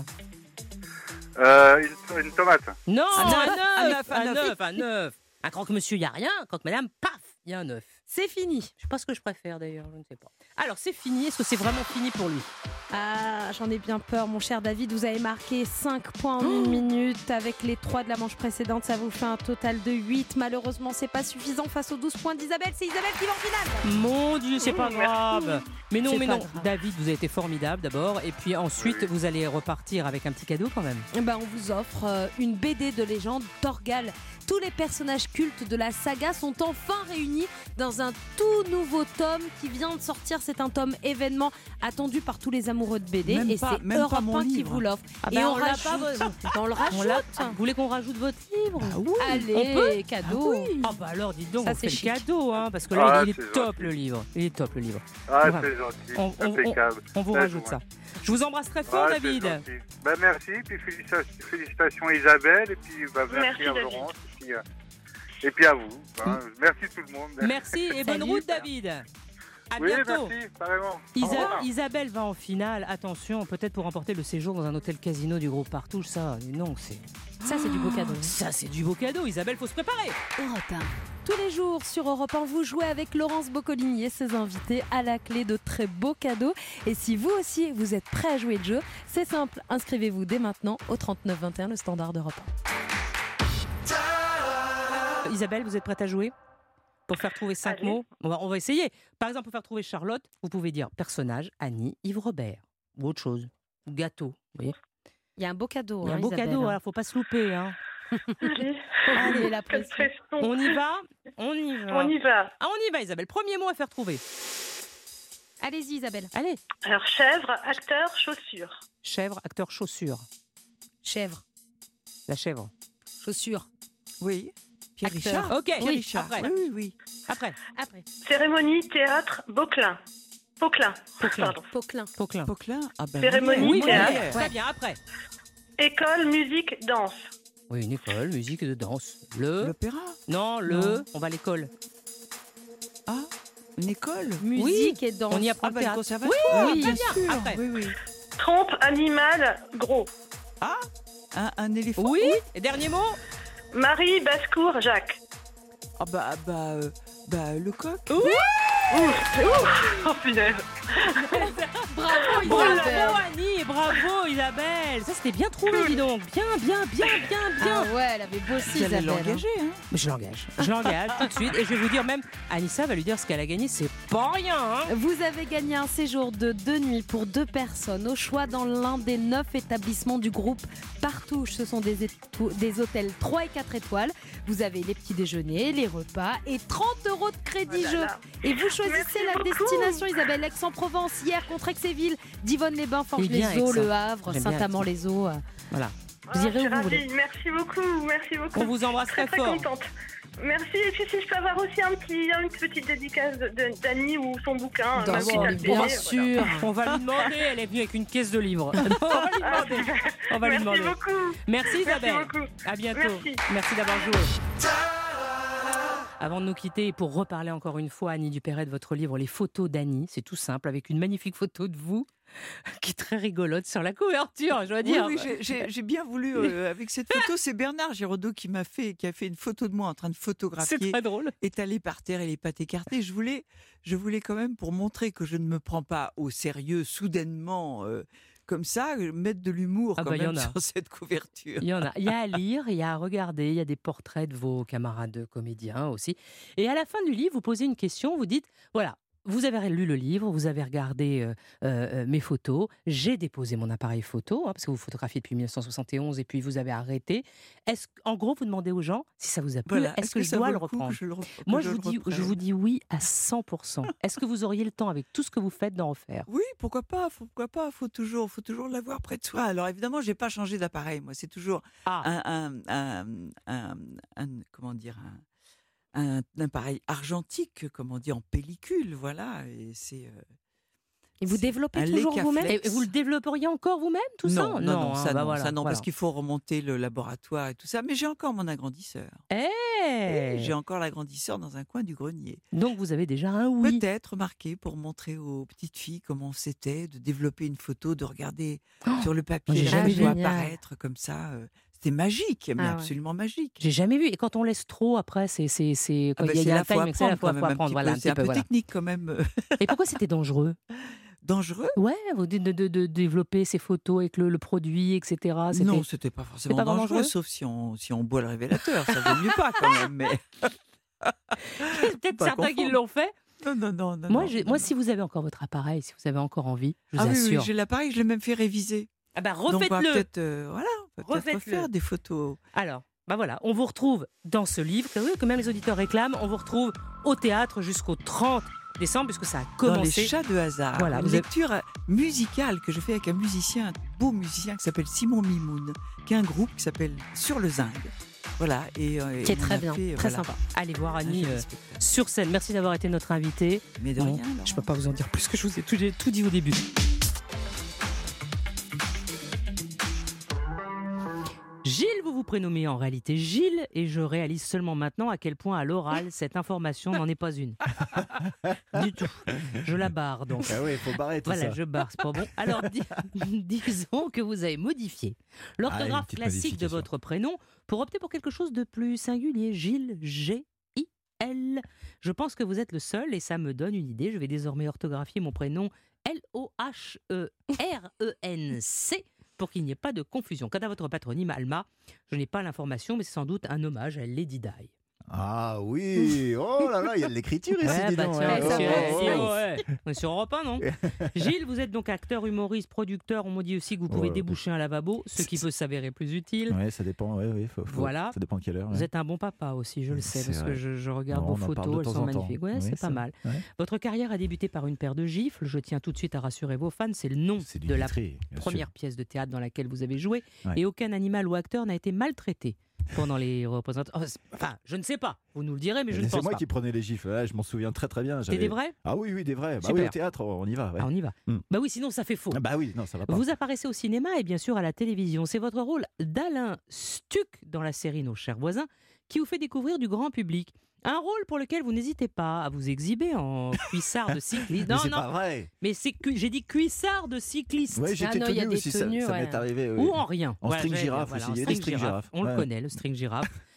Euh, une, une tomate. Non, Un un œuf, œuf, un un œuf, un œuf. œuf, un œuf. Un croque-monsieur, il n'y a rien. Un croque-madame, paf, il y a un œuf. C'est fini. Je sais pas ce que je préfère d'ailleurs, je ne sais pas. Alors, c'est fini. Est-ce que c'est vraiment fini pour lui? Ah, j'en ai bien peur, mon cher David. Vous avez marqué cinq points en une minute. Avec les trois de la manche précédente, ça vous fait un total de huit. Malheureusement, c'est pas suffisant face aux douze points d'Isabelle. C'est Isabelle qui va en finale. Mon Dieu, c'est pas Mmh, merci. grave. Mais non, C'est mais pas non. grave. David, vous avez été formidable d'abord. Et puis ensuite, vous allez repartir avec un petit cadeau quand même. Eh ben, on vous offre euh, une B D de légende Torgal. Tous les personnages cultes de la saga sont enfin réunis dans un tout nouveau tome qui vient de sortir. C'est un tome événement attendu par tous les amoureux de B D. Même et pas- c'est même pas Europe mon un qui livre. vous l'offre. Ah et ben, on, on l'a rajoute. pas, votre- on le rajoute. On l'a- Vous voulez qu'on rajoute votre livre? Ah oui. Allez, On peut cadeau. Ah bah alors, dites donc, Ça, on fait c'est le chic. cadeau, hein, parce que là, Ah, il est c'est top gentil. le livre. Il est top le livre. Ah, Bravo. c'est gentil. On, on- on- Impeccable. on vous Ouais, rajoute je ça. vois. Je vous embrasse très fort, Ah, c'est David. gentil. Bah, merci, puis félicitations, félicitations Isabelle, et puis bah, merci, Merci, à David. Laurence, et puis, euh, et puis à vous. hein. Merci tout le monde. Merci et bonne Salut. route, David. À Oui, bientôt. merci, carrément. Isa- Au revoir. Isabelle va en finale. Attention, peut-être pour remporter le séjour dans un hôtel casino du groupe Partouche. Ça, non, c'est Ça, c'est du beau cadeau. ça, c'est du beau cadeau. Isabelle, faut se préparer. Europe un. Tous les jours sur Europe un, vous jouez avec Laurence Boccolini et ses invités à la clé de très beaux cadeaux. Et si vous aussi, vous êtes prêts à jouer le jeu, c'est simple. Inscrivez-vous dès maintenant au trente-neuf vingt et un, le standard d'Europe un. Isabelle, vous êtes prête à jouer? Pour faire trouver cinq Allez. mots, on va, on va essayer. Par exemple, pour faire trouver Charlotte, vous pouvez dire personnage, Annie, Yves Robert. Ou autre chose. Ou gâteau. Vous voyez? Il y a un beau cadeau. Il y a un hein, beau Isabelle. cadeau, alors faut pas se louper. Hein. Allez. Allez, la Quelle pression. pression. On y va? On y va. On y va. Ah, on y va, Isabelle. Premier mot à faire trouver. Allez-y, Isabelle. Allez. Alors, chèvre, acteur, chaussure. Chèvre, acteur, chaussure. Chèvre, La chèvre. chaussure. Oui. Pierre Acteur. Richard. Ok, Pierre oui, Richard. après. Oui, oui, oui. Après. Après, Cérémonie, théâtre, Beauclin. Beauclin. Poquelin. Pardon. Poquelin. Poquelin. Poquelin. Ah ben, Cérémonie, oui, Oui, oui, théâtre. oui. oui, très bien, après. École, musique, danse. Oui, une école, musique de danse. Le. L'opéra. Non, le. Non. On va à l'école. Ah, une école. Musique et danse. On y apprend Ah le ben, le théâtre. conservatoire. Oui, bien bien sûr. Après. Oui, oui. Trompe, animal, gros. Ah, un, un éléphant. Oui. Et dernier mot. Marie, basse-cour, Jacques. Ah bah, bah, euh, bah, le coq. Oui. Ouf, c'est ouf. Oh, punaise. Bravo Isabelle. Bravo Annie et bravo Isabelle. Ça c'était bien trouvé, dis donc. Bien, bien, bien, bien, bien. Ah ouais, elle avait bossé Vous allez Isabelle. l'engager, hein. Mais je l'engage. Je l'engage tout de suite. Et je vais vous dire même, Anissa va lui dire ce qu'elle a gagné, c'est pas rien. Hein. Vous avez gagné un séjour de deux nuits pour deux personnes au choix dans l'un des neuf établissements du groupe Partouche. Ce sont des, éto- des hôtels trois et quatre étoiles. Vous avez les petits déjeuners, les repas et trente euros de crédit Oh là jeu. là. Et vous choisissez Merci la beaucoup. destination Isabelle, Aix-en-Provence, hier contre Aix-et-Ville, Divonne-les-Bains, Eh bien, Forges-les-Eaux, Aix, hein. Le Havre, J'aime bien Saint-Amand-les-Eaux. euh, Voilà. Vous irez Ah, où je vous suis voulez. ravie. Merci beaucoup, merci beaucoup. On vous embrasse très très très fort. contente. Merci. Et puis si je peux avoir aussi un petit, une petite dédicace de- de- d'Annie ou son bouquin. Dans ma son petite livre, bien altérée, sûr. On va lui demander, elle est venue avec une caisse de livres. On va lui voilà. demander. On va lui Merci demander. beaucoup. Merci Isabelle. Merci beaucoup. À bientôt. Merci. Merci d'avoir joué. Avant de nous quitter, et pour reparler encore une fois, Annie Dupéret, de votre livre Les photos d'Annie, c'est tout simple, avec une magnifique photo de vous, qui est très rigolote sur la couverture, je dois Oui, dire. oui, j'ai- j'ai j'ai bien voulu euh, avec cette photo. C'est Bernard Giraudot qui m'a fait, qui a fait une photo de moi en train de C'est photographier, très drôle. étalé par terre et les pattes écartées. Je voulais, je voulais quand même, pour montrer que je ne me prends pas au sérieux soudainement euh, comme ça, mettre de l'humour Ah quand bah, y même en a. sur cette couverture. Il y en a. Il y a à lire, il y a à regarder, il y a des portraits de vos camarades comédiens aussi. Et à la fin du livre, vous posez une question, vous dites, voilà, vous avez lu le livre, vous avez regardé euh, euh, mes photos, j'ai déposé mon appareil photo, hein, parce que vous photographiez depuis mille neuf cent soixante et onze et puis vous avez arrêté. Est-ce, en gros, vous demandez aux gens si ça vous a plu, Voilà. est-ce, que, je ça dois vaut le coup que reprendre je le rep- que Moi, je, le vous dis, je reprenne vous dis oui à cent pour cent. Est-ce que vous auriez le temps, avec tout ce que vous faites, d'en refaire? Oui, pourquoi pas, pourquoi pas, faut toujours, faut toujours l'avoir près de soi. Alors évidemment, j'ai pas changé d'appareil, moi, c'est toujours Ah, un, un, un, un- un- comment dire, un, un appareil argentique, comment dire, en pellicule, voilà, et c'est. euh, Et vous c'est développez un toujours Leica vous-même Flex. et vous le développeriez encore vous-même, tout ça non, non, non, ça bah non, voilà, ça non, voilà. parce qu'il faut remonter le laboratoire et tout ça. Mais j'ai encore mon agrandisseur. Eh J'ai encore l'agrandisseur dans un coin du grenier. Donc vous avez déjà un oui. Peut-être remarqué pour montrer aux petites filles comment c'était de développer une photo, de regarder Oh, sur le papier j'ai la jamais photo vu. apparaître comme ça. euh, C'était magique, mais Ah ouais. absolument magique. J'ai jamais vu. Et quand on laisse trop, après, c'est c'est c'est Ah quand bah, il y a- il y c'est a là, un faut timing, c'est là, apprendre faut quand même un apprendre. petit Voilà, peu. un C'est petit un peu, peu voilà. technique quand même. euh, Et pourquoi c'était dangereux? Dangereux. Ouais, vous dites de, de, de développer ces photos avec le, le produit, et cetera. C'était- Non, c'était pas forcément pas dangereux, dangereux sauf si on, si on boit le révélateur. Ça vaut mieux pas quand même. Mais... peut-être pas certains qui confondre. l'ont fait. Non, non, non. non Moi, non, j'ai- non, moi, non. si vous avez encore votre appareil, si vous avez encore envie, je vous Ah oui, oui, assure. j'ai l'appareil, je l'ai même fait réviser. Ah bah Donc on va refaites-le. peut-être, euh, voilà, on peut peut-être Refaites-le. refaire des photos. Alors, bah voilà, on vous retrouve dans ce livre que, oui, que même les auditeurs réclament. On vous retrouve au théâtre jusqu'au trente décembre, puisque ça a Dans les commencavez chats de hasard. Voilà, une vous avez- lecture musicale que je fais avec un musicien, un beau musicien qui s'appelle Simon Mimoun, qui a un groupe qui s'appelle Sur le Zinc. Voilà. Et, euh, Qui est et on très a bien, fait, très voilà, sympa. Allez voir un Annie joli euh, spectacle. sur scène. Merci d'avoir été notre invitée. Mais de Bon, rien. je peux pas vous en dire plus que je vous ai tout, j'ai tout dit au début. Gilles, vous vous prénommez en réalité Gilles, et je réalise seulement maintenant à quel point à l'oral cette information n'en est pas une. Du tout. Je la barre donc. Ah oui, il faut barrer tout Voilà, ça. je barre, c'est pas bon. Alors, di- disons que vous avez modifié l'orthographe Ah, une petite classique de modification. votre prénom pour opter pour quelque chose de plus singulier. Gilles, G I L. Je pense que vous êtes le seul et ça me donne une idée. Je vais désormais orthographier mon prénom L O H E R E N C pour qu'il n'y ait pas de confusion. Quant à votre patronyme Alma, je n'ai pas l'information, mais c'est sans doute un hommage à Lady Di. Ah oui, oh là là, il y a de l'écriture ici, Ouais, dis bah donc. tiens, ouais. monsieur, Oh, eh, oh, oh. ouais. On est sur Europe un, non? Gilles, vous êtes donc acteur, humoriste, producteur. On m'a dit aussi que vous pouvez Ouais. déboucher un lavabo, ce qui peut s'avérer plus utile. Ouais, ça dépend, ouais, ouais, faut- faut- Voilà. ça dépend de quelle heure. Vous ouais. êtes un bon papa aussi, je le sais, C'est parce que vrai. je, je regarde Non, vos on en parle photos, de elles temps sont en temps. magnifiques. Ouais, Oui, c'est pas ça- mal. ouais. Votre carrière a débuté par une paire de gifles. Je tiens tout de suite à rassurer vos fans. C'est le nom C'est du de la vitré, bien sûr. première pièce de théâtre dans laquelle vous avez joué. Ouais. Et aucun animal ou acteur n'a été maltraité pendant les représentations. Enfin, je ne sais pas. Vous nous le direz, mais je ne C'est pense moi pas. qui prenais les gifles, ouais, je m'en souviens très très bien. C'est j'avais- des vrais? Ah oui, oui, des vrais. Bah Super. oui, au théâtre, on y va. ouais. Ah, on y va. Hmm. Bah oui, sinon ça fait faux. Ah bah oui, non, ça va pas. Vous apparaissez au cinéma et bien sûr à la télévision. C'est votre rôle d'Alain Stuck dans la série Nos chers voisins qui vous fait découvrir du grand public. Un rôle pour lequel vous n'hésitez pas à vous exhiber en cuissard de cycliste. Mais Non, c'est non, pas vrai. mais c'est cu- j'ai dit cuissard de cycliste. Ouais, j'étais non, il y a tenu des aussi, ça, tenues, ça ouais. m'est arrivé. oui. Ou en rien. En Voilà, string j'allais dire, girafe voilà, aussi, en il y a des string string girafe. girafes. On le Ouais. connaît, le string girafe.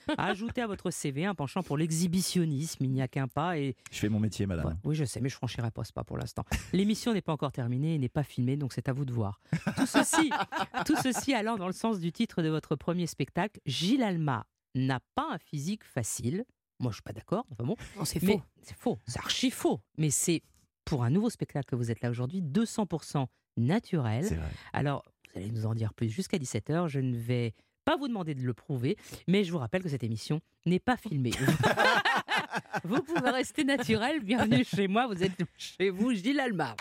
Ajoutez à votre C V un penchant pour l'exhibitionnisme, il n'y a qu'un pas. Et... Je fais mon métier, madame. Ouais, oui, je sais, mais je franchirai pas ce pas pour l'instant. L'émission n'est pas encore terminée et n'est pas filmée, donc c'est à vous de voir. Tout ceci, tout ceci allant dans le sens du titre de votre premier spectacle, Gilles Alma n'a pas un physique facile. Moi, je suis pas d'accord. Enfin bon, Non, c'est mais faux. c'est faux, c'est archi faux. Mais c'est pour un nouveau spectacle que vous êtes là aujourd'hui, deux cents pour cent naturel. C'est vrai. Alors, vous allez nous en dire plus jusqu'à dix-sept heures. Je ne vais pas vous demander de le prouver, mais je vous rappelle que cette émission n'est pas filmée. Vous pouvez rester naturel. Bienvenue chez moi. Vous êtes chez vous, Gilles Alma.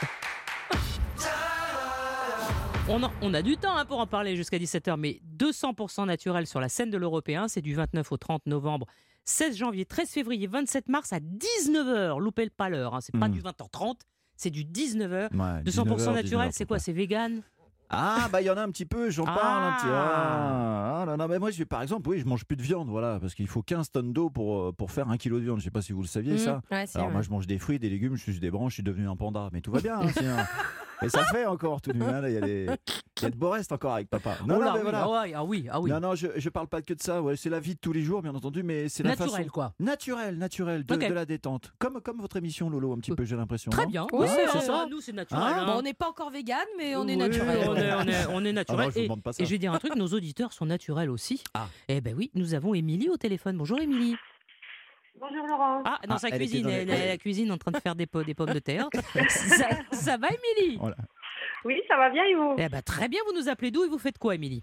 On, en- on a du temps hein, pour en parler jusqu'à dix-sept heures, mais deux cents pour cent naturel sur la scène de l'Européen, c'est du vingt-neuf au trente novembre, seize janvier, treize février, vingt-sept mars à dix-neuf heures. Loupez pas l'heure, hein. C'est pas Mm. du vingt heures trente, c'est du dix-neuf heures. Ouais, deux cents pour cent dix-neuf heures, naturel, dix-neuf c'est heures, quoi? C'est vegan? Ah, bah il y en a un petit peu, j'en Ah. parle un petit Ah, ah non, non, mais moi, je, par exemple, oui, je mange plus de viande, voilà, parce qu'il faut quinze tonnes d'eau pour, euh, pour faire un kilo de viande. Je sais pas si vous le saviez, Mmh. ça. Ouais, c'est Alors, vrai. moi, je mange des fruits, des légumes, je suis des branches, je suis devenu un panda. Mais tout va bien, hein, c'est un- Mais ça fait encore tout nu. hein, là, Il y a des, il y a de beaux restes encore avec papa. Non, Oh non, là, mais oui, voilà. ah ouais, ah oui, ah oui. Non, non, je, je parle pas que de ça. Ouais, c'est la vie de tous les jours, bien entendu, mais c'est la Naturel, façon. quoi. Naturel, naturel, de, Ok. de la détente. Comme, comme votre émission, Lolo, un petit peu, j'ai l'impression. Très non bien. Oui, Ouais, c'est c'est ça. ça. Nous, c'est naturel. Ah, hein. Bon, on n'est pas encore vegan, mais on est Oui, naturel. On est, on est- on est Ah naturel. non, je vous et, demande pas ça. et je vais dire un truc, nos auditeurs sont naturels aussi. Ah. Eh ben oui, nous avons Émilie au téléphone. Bonjour Émilie. Bonjour Laurent. Ah, dans Ah, sa elle était cuisine, dans les- elle est à la cuisine en train de faire des, po- des pommes de terre. ça, ça va Émilie? Voilà. Oui, ça va bien et vous? Eh ben très bien, vous nous appelez d'où et vous faites quoi Émilie?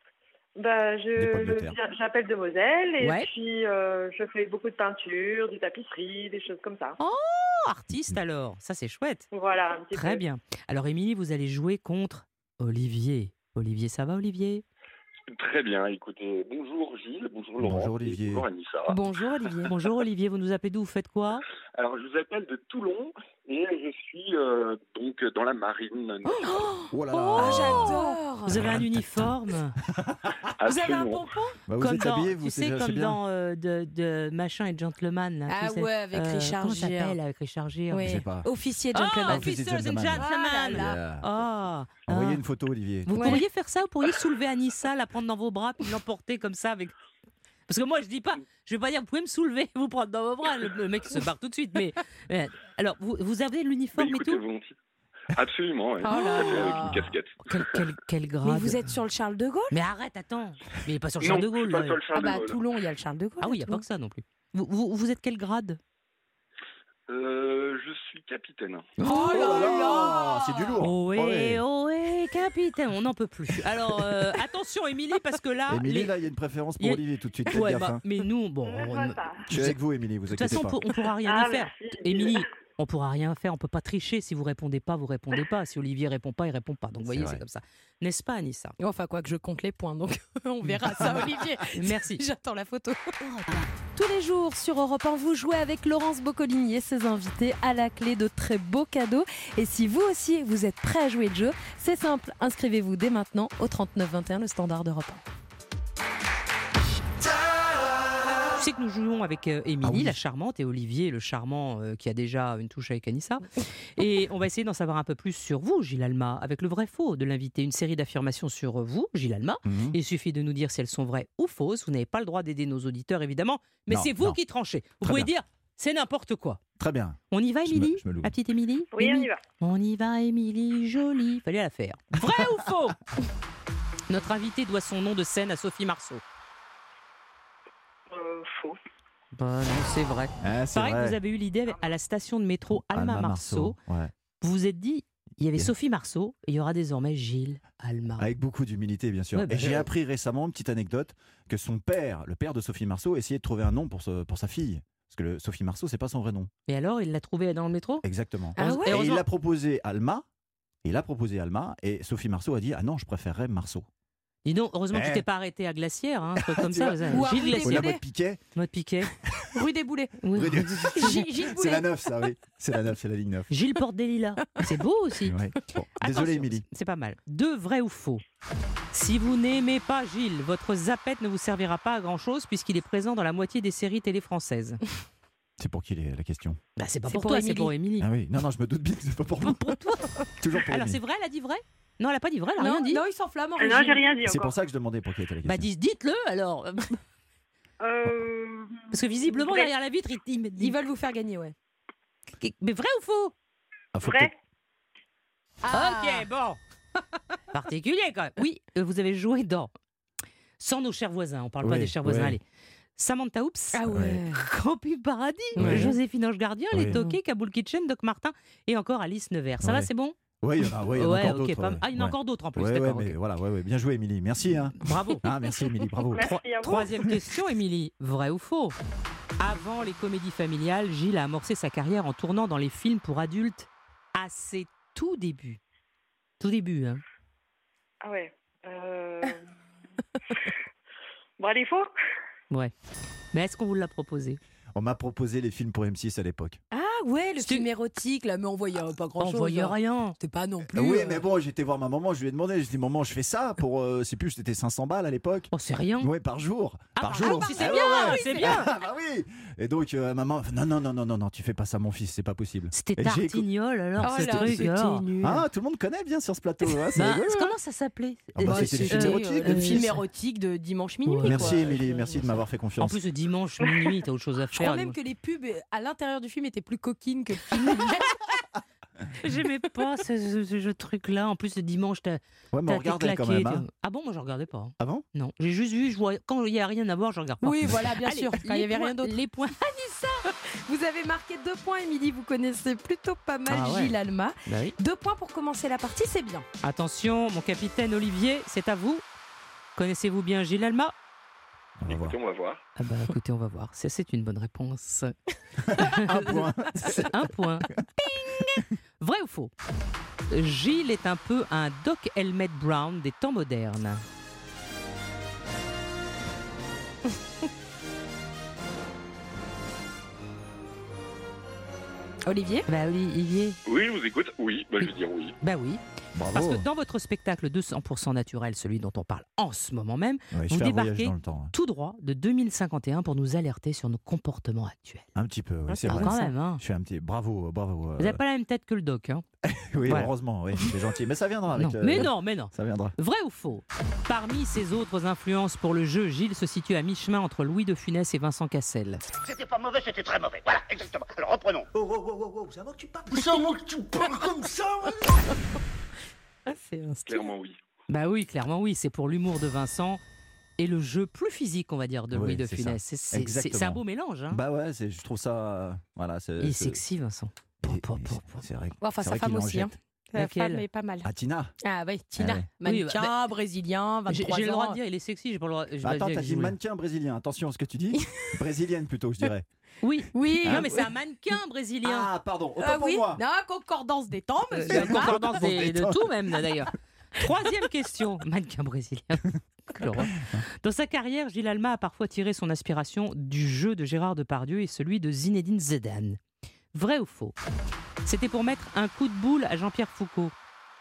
Bah, Des je, pommes de je terre. viens- j'appelle de Moselle et Ouais. puis euh, je fais beaucoup de peinture, du tapisserie, des choses comme ça. Oh, artiste alors, ça c'est chouette. Voilà, un petit Très peu. bien. Alors Émilie, vous allez jouer contre Olivier. Olivier, ça va Olivier? Très bien, écoutez, bonjour Gilles, bonjour Laurent. Bonjour, et Olivier. Bonjour Anissa. Bonjour Olivier. Bonjour Olivier, vous nous appelez d'où? Vous faites quoi? Alors je vous appelle de Toulon et je suis euh, donc dans la marine. Oh là Oh, là. j'adore. Vous avez un uniforme? Vous avez un Absolument. pompon? Bah, vous Comme êtes dans, habillé, vous, tu c'est sais, déjà- c'est comme bien. dans euh, de, de Machin et Gentleman. Là, Ah tu sais. ouais, avec Richard Comment ça Gere. s'appelle avec Richard Gere? Oui. Je sais pas. Officier Ah, gentleman. Officier Officers and Gentleman. Gentlemen. Ah là Yeah. Ah, Envoyez ah. une photo, Olivier. Vous Ouais. pourriez faire ça? Vous pourriez soulever Anissa, la prendre dans vos bras, puis l'emporter comme ça avec... Parce que moi, je dis pas, je vais pas dire, vous pouvez me soulever, vous prendre dans vos bras. Le, le mec se barre tout de suite. Mais euh, alors, vous, vous avez Bah, l'uniforme et écoutez, tout? volontiers. Absolument, ouais. Oh Tout là à fait, là. avec une casquette. Quel, quel, quel grade? Mais vous êtes sur le Charles de Gaulle? Mais arrête, attends. Mais il est pas sur le Non, Charles de je suis Gaulle. pas là. sur le Charles Ah bah de à Gaulle. Toulon, il y a le Charles de Gaulle. Ah oui, il n'y a à Toulon. pas que ça non plus. Vous, vous, vous êtes quel grade? Euh, je suis capitaine. Oh là là. C'est du lourd. Ohé, Ouais. ohé, capitaine, on n'en peut plus. Alors, euh, attention Émilie, parce que là... Émilie, les- là, il y a une préférence il y pour a- Olivier tout de suite. Faites Ouais, gaffe, bah, hein. mais nous, bon... Je on- vois ça. Je suis avec vous, Émilie, vous De toute inquiétez façon, on pas. pour- on pourra rien Ah, y faire. merci. Émilie, on pourra rien faire, on peut pas tricher. Si vous répondez pas, vous répondez pas. Si Olivier répond pas, il répond pas. Donc, vous voyez, vrai. c'est comme ça. N'est-ce pas, Anissa? Enfin, quoi que je compte les points, donc on verra ça, Olivier. Merci. J'attends la photo. Tous les jours sur Europe un, vous jouez avec Laurence Boccolini et ses invités à la clé de très beaux cadeaux. Et si vous aussi, vous êtes prêts à jouer le jeu, c'est simple, inscrivez-vous dès maintenant au trente-neuf vingt et un, le standard d'Europe un. Tu sais que nous jouons avec euh, Émilie, Ah oui. la charmante, et Olivier, le charmant, euh, qui a déjà une touche avec Anissa. Et on va essayer d'en savoir un peu plus sur vous, Gilles Alma, avec le vrai-faux de l'invité. Une série d'affirmations sur vous, Gilles Alma. Mhm. Il suffit de nous dire si elles sont vraies ou fausses. Vous n'avez pas le droit d'aider nos auditeurs, évidemment, mais Non, c'est vous non. qui tranchez. Vous Très pouvez bien. dire, c'est n'importe quoi. Très bien. On y va, Je me- Émilie? je me loue. La petite Émilie? Oui, on Émi- y va. On y va, Émilie, jolie. Fallait la faire. Vrai ou faux? Notre invité doit son nom de scène à Sophie Marceau. Euh, faux. Bah non, c'est vrai. Ah, c'est Pareil que vrai. vous avez eu l'idée avec- à la station de métro Alma, Marceau. Ouais. Vous vous êtes dit, il y avait Yeah. Sophie Marceau et il y aura désormais Gilles Alma. Avec beaucoup d'humilité, bien sûr. Ouais, bah, Et j'ai euh, appris récemment, une petite anecdote, que son père, le père de Sophie Marceau, essayait de trouver un nom pour, ce- pour sa fille. Parce que le- Sophie Marceau, c'est pas son vrai nom. Et alors, il l'a trouvé dans le métro? Exactement. Ah ouais Et il heureusement- a proposé Alma. Il a proposé Alma. Et Sophie Marceau a dit ah non, je préférerais Marceau. Dis donc, heureusement que tu Eh. t'es pas arrêté à Glacière, hein, un truc comme Tu ça. vois. vous avez- Ou à Gilles Rue des Ou la Glacière, Boulets. mode Piquet. mode Piquet. Rue des Boulets. Oui. Rue des- Gilles, Gilles C'est Boulet. la neuf, ça, oui. C'est la neuf, c'est la ligne neuf. Gilles Porte des Lilas. C'est beau aussi. Ouais. Bon, Attention, désolé, Émilie. C'est pas mal. Deux vrais ou faux. Si vous n'aimez pas Gilles, votre zapette ne vous servira pas à grand chose puisqu'il est présent dans la moitié des séries télé françaises. C'est pour qui les- la question? Bah, c'est pas C'est pour, pour toi, Émilie. c'est pour Émilie. Ah oui, non, non, je me doute bien que c'est pas pour moi. Pour toi. Toujours pour Alors, Émilie. c'est vrai, elle a dit vrai? Non, elle a pas dit vrai, elle a Non, rien dit. non, il s'enflamme en Ah non, régie. j'ai rien dit C'est encore. pour ça que je demandais pour qui était la question. Bah, dis- dites-le alors. Euh... Parce que visiblement, Vrai. derrière la vitre, ils, ils, Ils veulent vous faire gagner, ouais. Mais vrai ou faux? Ah, faut Vrai. peut-être- Ah. Ok, bon. Particulier quand même. Oui, euh, vous avez joué dans Sans nos chers voisins. On parle pas Ouais, des chers voisins. ouais. Allez. Samantha Oops. Ah ouais. Campus Paradis. Ouais. Joséphine Ange Gardien, Les Ouais. Toqués, Kaboul Kitchen, Doc Martin et encore Alice Nevers. Ça va, Ouais. c'est bon? Ouais, il y en a, ouais, il y en a Ouais, encore ok, d'autres. pas- ouais. Ah, il y en a Ouais. encore d'autres en plus. Ouais, D'accord. ouais, mais ok. voilà, ouais, ouais. Bien joué, Émilie. Merci. Hein. Bravo. Ah, merci, Émilie. Bravo. Merci Trois- à vous. Troisième question, Émilie. Vrai ou faux? Avant les comédies familiales, Gilles a amorcé sa carrière en tournant dans les films pour adultes à ses tout débuts. Tout début, hein. Ah ouais. Euh... bon, allez, faux. Ouais. Mais est-ce qu'on vous l'a proposé? On m'a proposé les films pour M six à l'époque. Ah ouais, le C'était- film érotique, là, mais on voyait euh, pas On grand-chose. voyait hein. rien. C'était pas non plus. oui, euh, mais bon, j'étais voir ma maman, je lui ai demandé, j'ai dit maman, je fais ça pour, euh, c'est plus, c'était cinq cents balles à l'époque. Oh, c'est rien. Ouais, par jour. Ah, par par jour. jour, si, c'est Ah bien, ouais, ouais. c'est bien. Ah, bah oui. Et donc euh, maman, non non non non non non, tu fais pas ça mon fils, c'est pas possible. C'était Et j'ai écou- Tartignol alors, Oh ce là, truc. c'était alors. nul. Ah, tout le monde connaît bien sur ce plateau. Hein, c'est Bah, rigolo, hein. comment ça s'appelait? Ah bah, Ouais, c'était les films c'était, érotiques. euh, le euh, film c'est- érotique de dimanche minuit. Ouais. quoi. Merci Émilie, Je- merci de m'avoir fait En confiance. plus, le dimanche minuit, t'as autre chose à Je crois faire. même que les pubs euh, à l'intérieur du film étaient plus coquines que le film lui-même. J'aimais pas ce, ce- ce- ce truc-là. En plus, le dimanche, t'as Ouais, mais on t'as- t'es regardait quand claqué. même. hein. t'es- Ah bon, moi, je regardais pas. Ah bon? Non, j'ai juste vu, je vois, quand il y a rien à voir, je regarde pas. Oui, voilà, bien Allez, sûr, quand il les y avait points- rien d'autre. Les points. Vous avez marqué deux points, Émilie. Vous connaissez plutôt pas mal Ah ouais. Gilles Alma. Bah oui. Deux points pour commencer la partie, c'est bien. Attention, mon capitaine Olivier, c'est à vous. Connaissez-vous bien Gilles Alma? On va voir. Écoutez, on va voir. Ah bah écoutez, on va voir. C'est, c'est une bonne réponse. Un point. Un point. Ping. Vrai ou faux? Gilles est un peu un Doc Helmet Brown des temps modernes. Olivier? Bah Olivier. Oui, je vous écoute. Oui, bah, je vais dire oui. Bah oui. Bravo. Parce que dans votre spectacle deux cents pour cent naturel, celui dont on parle en ce moment même, Ouais, je vous fais un voyage débarquez dans le temps. hein. tout droit de deux mille cinquante et un pour nous alerter sur nos comportements actuels. Un petit peu, oui, c'est Ah, vrai. quand même, hein. Je fais un petit bravo, bravo. euh, Vous n'avez pas la même tête que le doc, hein. Oui, Voilà. heureusement, oui, c'est gentil. Mais ça viendra avec Non. le- Mais non, mais non. Ça viendra. Vrai ou faux? Parmi ses autres influences pour le jeu, Gilles se situe à mi-chemin entre Louis de Funès et Vincent Cassel. C'était pas mauvais, c'était très mauvais. Voilà, exactement. Alors reprenons. Oh, oh, oh, oh, oh, c'est à moi que tu parles. C'est à moi que tu parles comme ça. Ah, c'est un style. Clairement, oui. Bah oui, clairement oui, c'est pour l'humour de Vincent et le jeu plus physique, on va dire, de Oui, Louis de c'est Funès. ça. C'est, c'est- c'est- Exactement. c'est un beau mélange. Hein. Bah ouais, c'est, je trouve ça. euh, voilà, c'est, Il est c'est- sexy, Vincent. et- Po, et po, po, po. c'est vrai. Enfin, c'est sa vrai femme qu'il en aussi. Hein. jette. La Laquelle? femme est pas mal. Ah, Tina. Ah oui, Tina. Ah ouais. Mannequin, Oui, bah, brésilien, vingt-trois J'ai, j'ai le droit ans. de dire, il est sexy, j'ai pas le droit. je vais Bah, attends, dire t'as que dit je voulais. mannequin brésilien. Attention à ce que tu dis. Brésilienne plutôt, je dirais. Oui, Oui. non, mais c'est un mannequin brésilien. Ah, pardon. Autant Ah pour oui, moi. non, concordance des temps, Euh, monsieur. la concordance Bon, des- de détends. tout même d'ailleurs. Troisième question, mannequin brésilien. Quelle horreur. Dans sa carrière, Gilles Alma a parfois tiré son inspiration du jeu de Gérard Depardieu et celui de Zinedine Zidane. Vrai ou faux? C'était pour mettre un coup de boule à Jean-Pierre Foucault.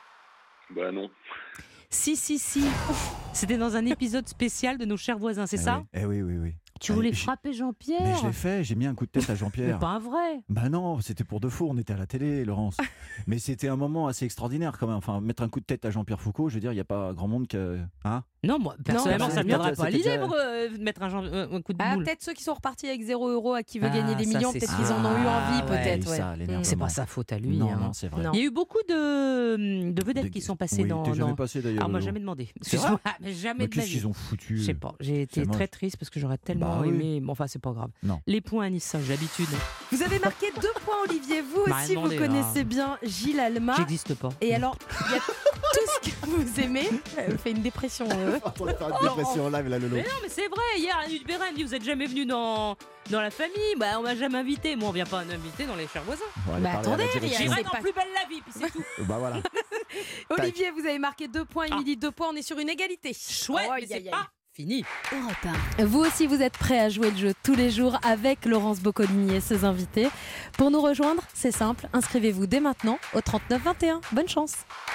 Bah non. Si, si, si. C'était dans un épisode spécial de Nos chers voisins, c'est Eh ça? oui, Eh oui, oui, oui. Tu Eh, voulais j'ai- frapper Jean-Pierre? Mais je l'ai fait, j'ai mis un coup de tête à Mais Jean-Pierre. pas un vrai. Bah non, c'était pour de faux, on était à la télé, Laurence. Mais c'était un moment assez extraordinaire quand même. Enfin, mettre un coup de tête à Jean-Pierre Foucault, je veux dire, il n'y a pas grand monde qui. Hein Non, moi, personnellement, bah, ça ne me c'était viendrait déjà- pas à c'était l'idée déjà- pour euh, mettre un, Jean- un- un coup de Ah, boule. peut-être ceux qui sont repartis avec zéro euro à qui veut Ah, gagner des ça, millions, c'est peut-être ça. qu'ils en ont eu Ah, envie, ouais, peut-être. ça, ouais. l'énervement. C'est pas sa faute à lui. Non, hein. non, c'est vrai. Non. Il y a eu beaucoup de, de vedettes De- qui sont passées oui, dans. t'es jamais dans- passé d'ailleurs. Ah, moi, Lolo. jamais demandé. C'est Excuse-moi, mais jamais Mais de ma qu'est-ce vie. qu'ils ont foutu? Je sais pas, j'ai été C'est moche. très triste parce que j'aurais tellement Bah oui. aimé. Bon, enfin, c'est pas grave. Non. Les points à Nice, j'ai l'habitude. Vous avez marqué deux points, Olivier. Vous M'a rien aussi, vous demandé, connaissez hein. bien Gilles Alma. J'existe pas. Et alors, il y a tout ce que vous aimez. Elle fait une dépression. euh. On va faire une dépression en live, là, Lolo. Mais non, mais c'est vrai. Hier, Anne Hubert me dit vous êtes jamais venu dans, dans la famille. Bah, on m'a jamais invité. Moi, on vient pas inviter dans les chers voisins. On va aller Bah, parler à la attendez, direction. Ria, J'irai c'est dans pas- Plus belle la vie, puis c'est tout. Bah voilà. Olivier, vous avez marqué deux points. Ah. Émilie, deux points. On est sur une égalité. Chouette, Oh, mais aïe, c'est aïe, aïe. pas fini. Europe un. Vous aussi, vous êtes prêts à jouer le jeu tous les jours avec Laurence Boccolini et ses invités. Pour nous rejoindre, c'est simple. Inscrivez-vous dès maintenant au trente-neuf vingt et un. Bonne chance.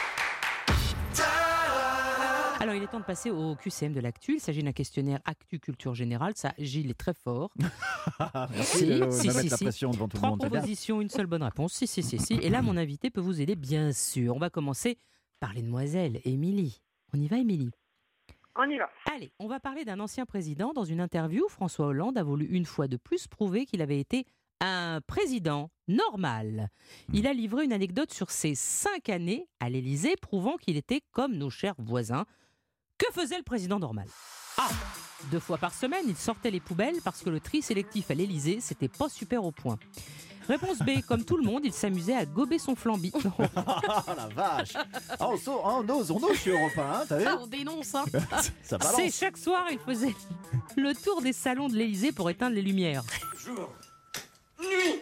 Alors, il est temps de passer au Q C M de l'actu. Il s'agit d'un questionnaire Actu Culture Générale. Ça, Gilles est très fort. Merci, Si, Lolo, de si, me si, mettre la si. pression devant tout le Trois monde. c'est bien. propositions, une seule bonne réponse. Si, si, si, si. Et là, mon invité peut vous aider, bien sûr. On va commencer par les demoiselles. Émilie. On y va, Émilie? On y va. Allez, on va parler d'un ancien président. Dans une interview, François Hollande a voulu une fois de plus prouver qu'il avait été un président normal. Il a livré une anecdote sur ses cinq années à l'Élysée, prouvant qu'il était comme nos chers voisins. Que faisait le président normal ? A. Deux fois par semaine, il sortait les poubelles parce que le tri sélectif à l'Élysée, c'était pas super au point. Réponse B, comme tout le monde, il s'amusait à gober son flambi. Ah la vache. Ah, on, saut, on ose, on ose chez Europe un, hein, t'as vu ? Ah, on dénonce, hein. Ça balance. C'est chaque soir, il faisait le tour des salons de l'Élysée pour éteindre les lumières. Jour. Nuit.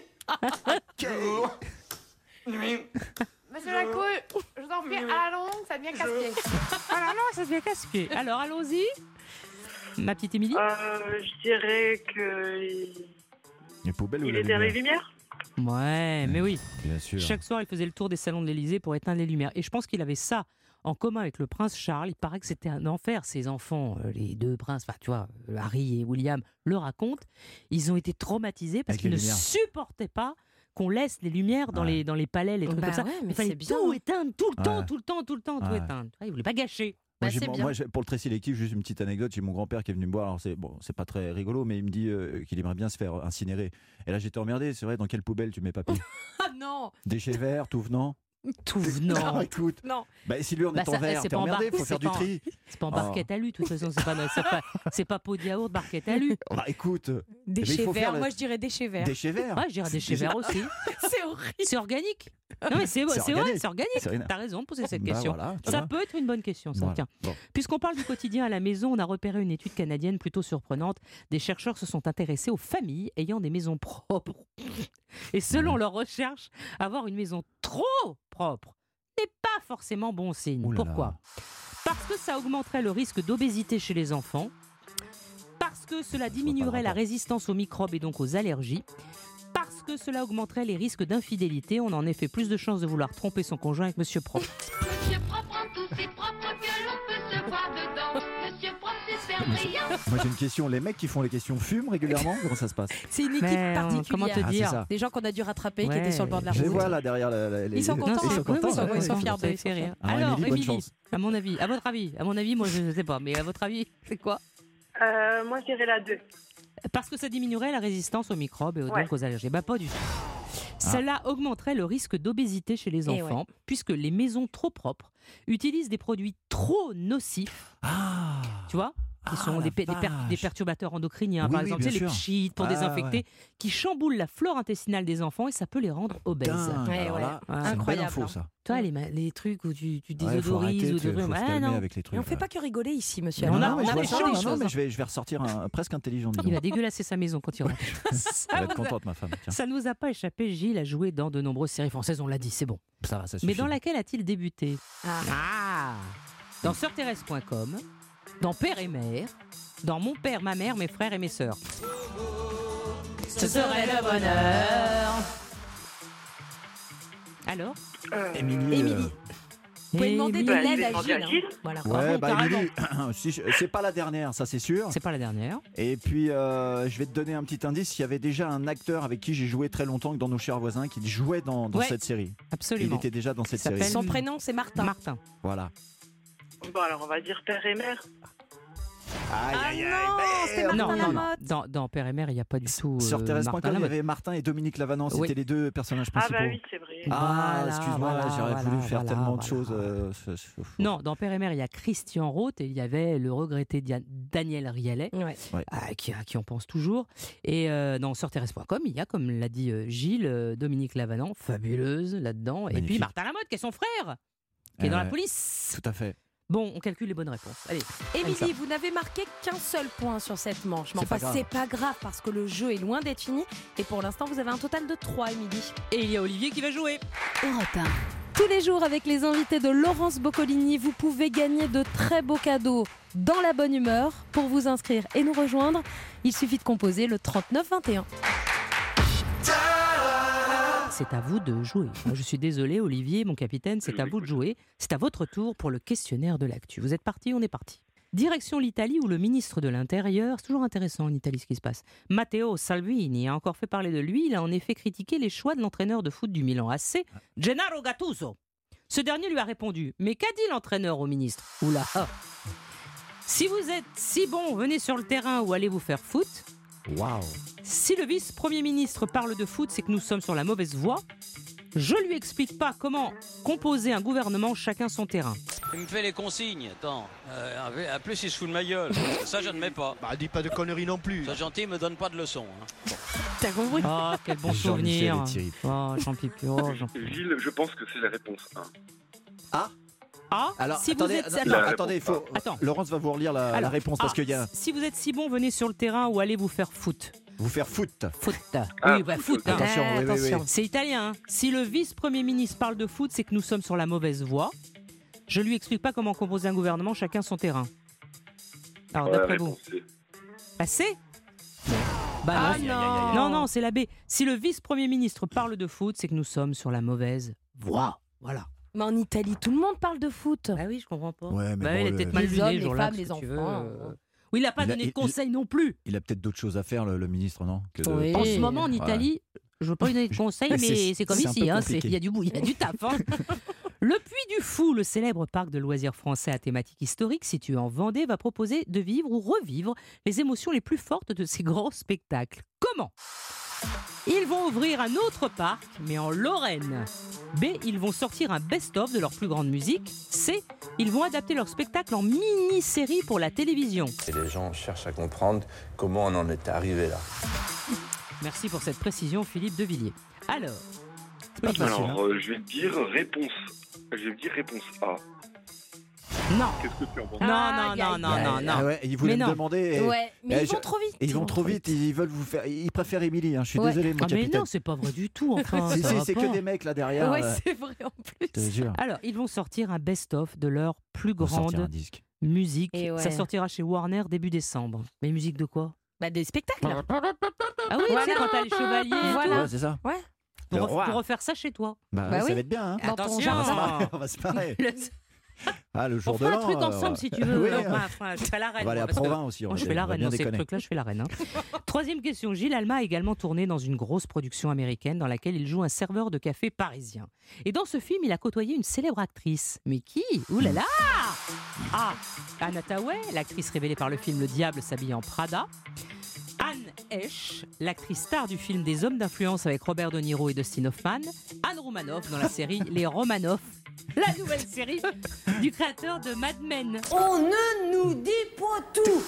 Jour. Nuit. Monsieur Lacouille, je vous en prie, à la longue, ça devient casse-pied. Ah non, non, ça devient casse-pied. Alors, allons-y. Ma petite Émilie ? Euh, je dirais que Les poubelles ou il la éteint les lumière ? lumières. Ouais, mais oui. Bien sûr. Chaque soir, il faisait le tour des salons de l'Élysée pour éteindre les lumières. Et je pense qu'il avait ça en commun avec le prince Charles. Il paraît que c'était un enfer. Ses enfants, euh, les deux princes, enfin, tu vois, euh, Harry et William, le racontent. Ils ont été traumatisés parce Avec qu'ils les ne lumières. supportaient pas qu'on laisse les lumières dans, Ouais. les, dans les palais, les trucs Bah comme ça. ouais, mais il fallait c'est bien. tout éteindre, tout le temps, Ouais. tout le temps, tout le temps, tout Ouais. éteindre. Ouais, ils voulaient pas gâcher. Bah, Moi, j'ai- c'est bien. moi, j'ai- pour le trait sélectif, juste une petite anecdote. J'ai mon grand-père qui est venu me voir. Alors, c'est bon, c'est pas très rigolo, mais il me dit euh, qu'il aimerait bien se faire incinérer. Et là, j'étais emmerdé. C'est vrai, dans quelle poubelle tu mets papy ? Ah non. Déchets verts, tout venant. Tout venant. Non, écoute. Non. Bah, si lui en Bah, est en ça- verre, c'est t'es pas en emmerdé, bar- faut faire c'est du pas en- tri. C'est pas en Oh. barquette à lu, de toute façon. C'est pas, c'est pas, c'est pas pot de yaourt, barquette à lu. Bah écoute, eh ben, il Déchets faut faire verts, le- moi je dirais déchets verts. déchets verts. Ouais, je dirais déchets verts aussi. C'est horrible. C'est organique. Non, mais c'est, C'est c'est vrai, organique. c'est organique. C'est rien. T'as raison de poser cette Bah, question. voilà, tu Ça vois. peut être une bonne question, ça. Voilà. Tiens. Bon. Puisqu'on parle du quotidien à la maison, on a repéré une étude canadienne plutôt surprenante. Des chercheurs se sont intéressés aux familles ayant des maisons propres. Et selon leurs recherches, avoir une maison trop propre n'est pas forcément bon signe. Ouh là là. Pourquoi ? Parce que ça augmenterait le risque d'obésité chez les enfants, parce que cela diminuerait la résistance aux microbes et donc aux allergies, parce que cela augmenterait les risques d'infidélité. On a en effet plus de chances de vouloir tromper son conjoint avec Monsieur Propre. Monsieur propre en tout si propre que l'on peut se voir dedans. Monsieur propre, super brillant. Moi j'ai une question. Les mecs qui font les questions fument régulièrement ? Comment ça se passe ? C'est une équipe Mais, euh, particulière. comment te Ah, c'est dire ça. Des gens qu'on a dû rattraper qui Ouais. étaient sur le bord de la Je les route. vois là derrière la- la- les. Ils sont contents, Ils sont hein. Oui, contents. oui, ils sont- ouais, ils sont ouais. fiers Ça d'eux, les ils fait sont rire. fiers. Alors, Ah, Émilie, bonne Émilie, chance. à mon avis, à votre avis, à mon avis, moi je ne sais pas, mais à votre avis, c'est quoi ? Euh, moi, je dirais la deux. Parce que ça diminuerait la résistance aux microbes et Ouais. donc aux allergies. Bah pas du tout. Cela augmenterait le risque d'obésité chez les Eh enfants, puisque les maisons trop propres utilisent des produits trop nocifs. Ah. Tu vois ? Qui Ah, sont la des, pe- des per- vache. des perturbateurs endocriniens, Oui, par oui, exemple, bien tu sais, les sûr. pchites pour Ah, désinfecter, ouais. qui chamboulent la flore intestinale des enfants et ça peut les rendre obèses. Dingue. Ouais, Alors ouais. là, c'est une belle Incroyable, info hein. ça. Toi, les, ma- les trucs où tu, tu Ouais, faut désodorises arrêter, ou faut- des trucs. faut se Ah, calmer non. avec les trucs. Et on fait pas que rigoler ici, monsieur. On Non, a- non, mais on je a vois des ça, choses, non, des non, choses. mais je vais, je vais ressortir un- presque intelligent. Il va dégueulasser sa maison quand il rentre. Elle va être contente, ma femme. Tiens. Ça ne nous a pas échappé, Gilles a joué dans de nombreuses séries françaises, on l'a dit, c'est bon. Ça va, ça suffit. Mais dans laquelle a-t-il débuté Ah. Ah Dans sœur thérèse point com, dans Père et Mère, dans Mon père, ma mère, mes frères et mes sœurs. Ce serait le bonheur. Alors Émilie. Émilie. Vous pouvez demander de Émilie. l'aide à demander à Gilles. Gilles. hein. Voilà. Ouais, bon, bah carrément. Émilie, si je- c'est pas la dernière, ça c'est sûr. C'est pas la dernière. Et puis, euh, je vais te donner un petit indice. Il y avait déjà un acteur avec qui j'ai joué très longtemps, dans Nos chers voisins, qui jouait dans, dans Ouais, cette série. Absolument. Il était déjà dans cette Il s'appelle série. Son prénom, c'est Martin. Martin. Voilà. Bon, alors, on va dire père et mère. Aïe, Ah aïe, aïe, non, c'était merde. Martin Non, non, non. Lamotte. Dans, dans Père et Mère, il n'y a pas du tout. Sur euh, Thérèse point com, Martin il y Lamotte. avait Martin et Dominique Lavanant, c'était Oui. les deux personnages Ah, principaux. bah oui, c'est vrai. Ah, Voilà, excuse-moi, voilà, j'aurais voulu voilà, faire voilà, tellement de voilà. choses. euh, ce- ce- Non, dans Père et Mère, il y a Christian Roth et il y avait le regretté Dia- Daniel Rielet, Ouais. à qui, à qui on pense toujours. Et euh, dans Sur Thérèse point com, il y a, comme l'a dit euh, Gilles, euh, Dominique Lavanant, fabuleuse là-dedans. Et puis Magnifique. Martin Lamotte, qui est son frère, qui est Eh dans ouais. la police. Tout à fait. Bon, on calcule les bonnes réponses. Allez, Anissa. Émilie, vous n'avez marqué qu'un seul point sur cette manche. Mais C'est enfin, pas grave. c'est pas grave parce que le jeu est loin d'être fini. Et pour l'instant, vous avez un total de trois, Émilie. Et il y a Olivier qui va jouer. Europe un. Tous les jours, avec les invités de Laurence Boccolini, vous pouvez gagner de très beaux cadeaux dans la bonne humeur. Pour vous inscrire et nous rejoindre, il suffit de composer le trente-neuf vingt et un. C'est à vous de jouer. Moi, je suis désolé, Olivier, mon capitaine, c'est à vous de jouer. C'est à votre tour pour le questionnaire de l'actu. Vous êtes parti, on est parti. Direction l'Italie où le ministre de l'Intérieur, c'est toujours intéressant en Italie ce qui se passe, Matteo Salvini a encore fait parler de lui. Il a en effet critiqué les choix de l'entraîneur de foot du Milan A C, Gennaro Gattuso. Ce dernier lui a répondu « Mais qu'a dit l'entraîneur au ministre ?» Oula. Si vous êtes si bon, venez sur le terrain ou allez vous faire foot. Waouh. Si le vice-premier ministre parle de foot, c'est que nous sommes sur la mauvaise voie. Je lui explique pas comment composer un gouvernement, chacun son terrain. Il me fait les consignes, attends. Euh, en plus, il se fout de ma gueule. Ça, je ne mets pas. Bah, dis pas de conneries non plus. Sois gentil, me donne pas de leçons. Hein. T'as compris? Oh, quel bon Jean-Michel souvenir. et Thierry. Oh, Jean-Pipi. Oh, Jean Gilles, je pense que c'est la réponse un. Ah Ah, Alors, si attendez, vous êtes... attends, La attendez, il faut... Attends. Laurence va vous relire la, la Alors, réponse parce ah, qu'il y a... Si vous êtes si bon, venez sur le terrain ou allez vous faire foot. Vous faire foot. Foot. Ah, oui, bah, foot, foot. hein. Attention, oui, oui, oui. C'est italien. Hein. Si le vice-premier ministre parle de foot, c'est que nous sommes sur la mauvaise voie. Je lui explique pas comment composer un gouvernement, chacun son terrain. Alors, Ouais, d'après vous, réponse C. bah, c'est Bah Ah non. non. Non, non, c'est la B. Si le vice-premier ministre parle de foot, c'est que nous sommes sur la mauvaise voie. Voilà. Mais en Italie, tout le monde parle de foot. Bah oui, je comprends pas. Ouais, mais Bah, bon, il est le- peut-être mal Les luné hommes, ce les jour-là, femmes, qu'est-ce les que tu veux, enfants. euh. Oui, il n'a pas Il a- donné il- de conseils non plus. Il a peut-être d'autres choses à faire, le, le ministre, non que de- Oui. En ce moment, en Ouais. Italie, je ne veux pas lui donner de conseils, mais C'est- c'est comme c'est un ici. peu hein, c'est- compliqué. Il y a du bout, il y a du taf. hein. Le Puy du Fou, le célèbre parc de loisirs français à thématique historique situé en Vendée, va proposer de vivre ou revivre les émotions les plus fortes de ces grands spectacles. Comment ? Ils vont ouvrir un autre parc, mais en Lorraine. B. Ils vont sortir un best-of de leur plus grande musique. C. Ils vont adapter leur spectacle en mini-série pour la télévision. Et les gens cherchent à comprendre comment on en est arrivé là. Merci pour cette précision, Philippe Devilliers. Alors, C'est pas facile. hein. Alors, euh, je vais te dire réponse. Je vais te dire réponse A. non. Qu'est-ce que tu en penses? Non, Aïe, non, non, aïe, non, Ah, non, ah non. ouais, ils voulaient Mais me non. demander. et- Ouais, mais eh, ils vont je- trop vite. et ils vont trop vite, ils veulent vous faire. Ils préfèrent Émilie, hein, je suis Ouais. désolé, mon Ah mais capitaine. non, c'est pas vrai du tout, enfin. Si, ça si, va c'est pas. que des mecs là derrière. Ouais, euh, c'est vrai en plus. je te jure. Alors, ils vont sortir un best-of de leur plus Faut sortir un grande disque. musique. Et ouais. Ça sortira chez Warner début décembre. Mais musique de quoi? Bah, des spectacles. Ah oui, Voilà. tu sais, quand t'as les chevaliers. et Voilà. Ouais, c'est ça. Ouais. tout, Le pour, roi. pour refaire ça chez toi. Bah, Bah ouais, oui. ça va être bien. Hein. Dans ton Attention. jardin. On va se marrer, on va se marrer. Le- Ah, le On jour de fera un l'an. truc euh, ensemble si tu veux. oui, Enfin, euh, enfin, je fais la reine. on va aller moi, à parce que- Provins aussi. on Moi, va je fais bien- la on va reine bien dans ces déconner. trucs-là, je fais la reine. hein. Troisième question. Gilles Alma a également tourné dans une grosse production américaine dans laquelle il joue un serveur de café parisien. Et dans ce film, il a côtoyé une célèbre actrice. Mais qui? Ouh là là! A. Anne Hathaway, l'actrice révélée par le film Le Diable s'habille en Prada. Anne Heche, l'actrice star du film Des hommes d'influence avec Robert De Niro et Dustin Hoffman. Anne Romanoff dans la série Les Romanoff, la nouvelle série du créateur de Mad Men. On ne nous dit pas tout.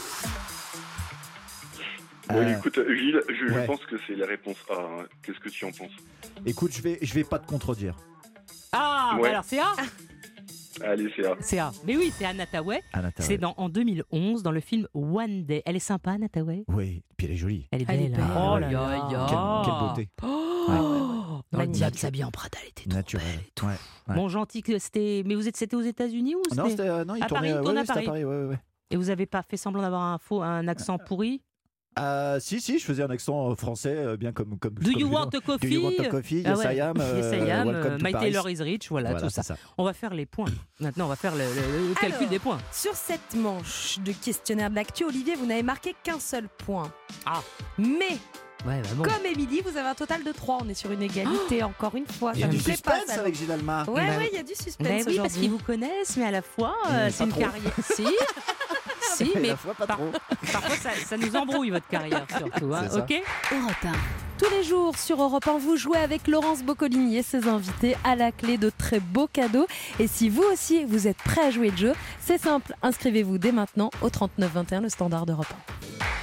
Bon, Euh, écoute, Gilles, je, je ouais. pense que c'est la réponse A. hein. Qu'est-ce que tu en penses? Écoute, je vais, je vais pas te contredire. Ah, Ouais. alors c'est A? Allez, c'est A. C'est A. Mais oui, c'est Anne Hathaway. Anne Hathaway. C'est dans, en deux mille onze dans le film One Day. Elle est sympa, Anne Hathaway? Oui, puis elle est jolie. Elle est Elle est belle. hein. belle. Oh Oh là là là. là. Quelle, quelle beauté. Oh, Ouais. dans le Magnifique. diable s'habille en Prada, elle était trop Naturelle. belle et tout. Ouais, ouais. Bon, gentil, que c'était. Mais vous êtes, c'était aux États-Unis ou Non, c'était c'était, euh, non, il à tournait, Paris, ouais, tourne ouais, à c'était Paris. à Paris, ouais, ouais, ouais. Et vous avez pas fait semblant d'avoir un faux, un accent pourri? Euh, si, si, je faisais un accent euh, français, euh, bien comme. comme Do comme you je- want a coffee? Do you want a coffee? Ah Yes, ouais. I am. euh, Yes, I am, welcome euh, to My Paris. Taylor is rich, voilà, Voilà, tout ça. c'est ça. On va faire les points. Maintenant, on va faire le, le- le calcul Alors, des points. Sur cette manche de questionnaire de l'actu, Olivier, vous n'avez marqué qu'un seul point. Ah. Mais, Ouais, bah bon. comme Émilie, vous avez un total de trois. On est sur une égalité, encore une fois. Il y a Ça du me plaît pas, suspense ça. avec Gilles Alma. Ouais, Bah ouais, oui. il y a du suspense Ben oui, parce aujourd'hui. qu'ils vous connaissent, mais à la fois, euh, Mmh, c'est pas une trop. carrière. Si, si, Et mais la fois, pas par- trop. parfois ça, ça nous embrouille votre carrière surtout. Hein, C'est ça. ok? Europe un. Tous les jours sur Europe un, vous jouez avec Laurence Boccolini et ses invités, à la clé de très beaux cadeaux. Et si vous aussi, vous êtes prêts à jouer le jeu, c'est simple, inscrivez-vous dès maintenant au trente-neuf vingt et un, le standard d'Europe un.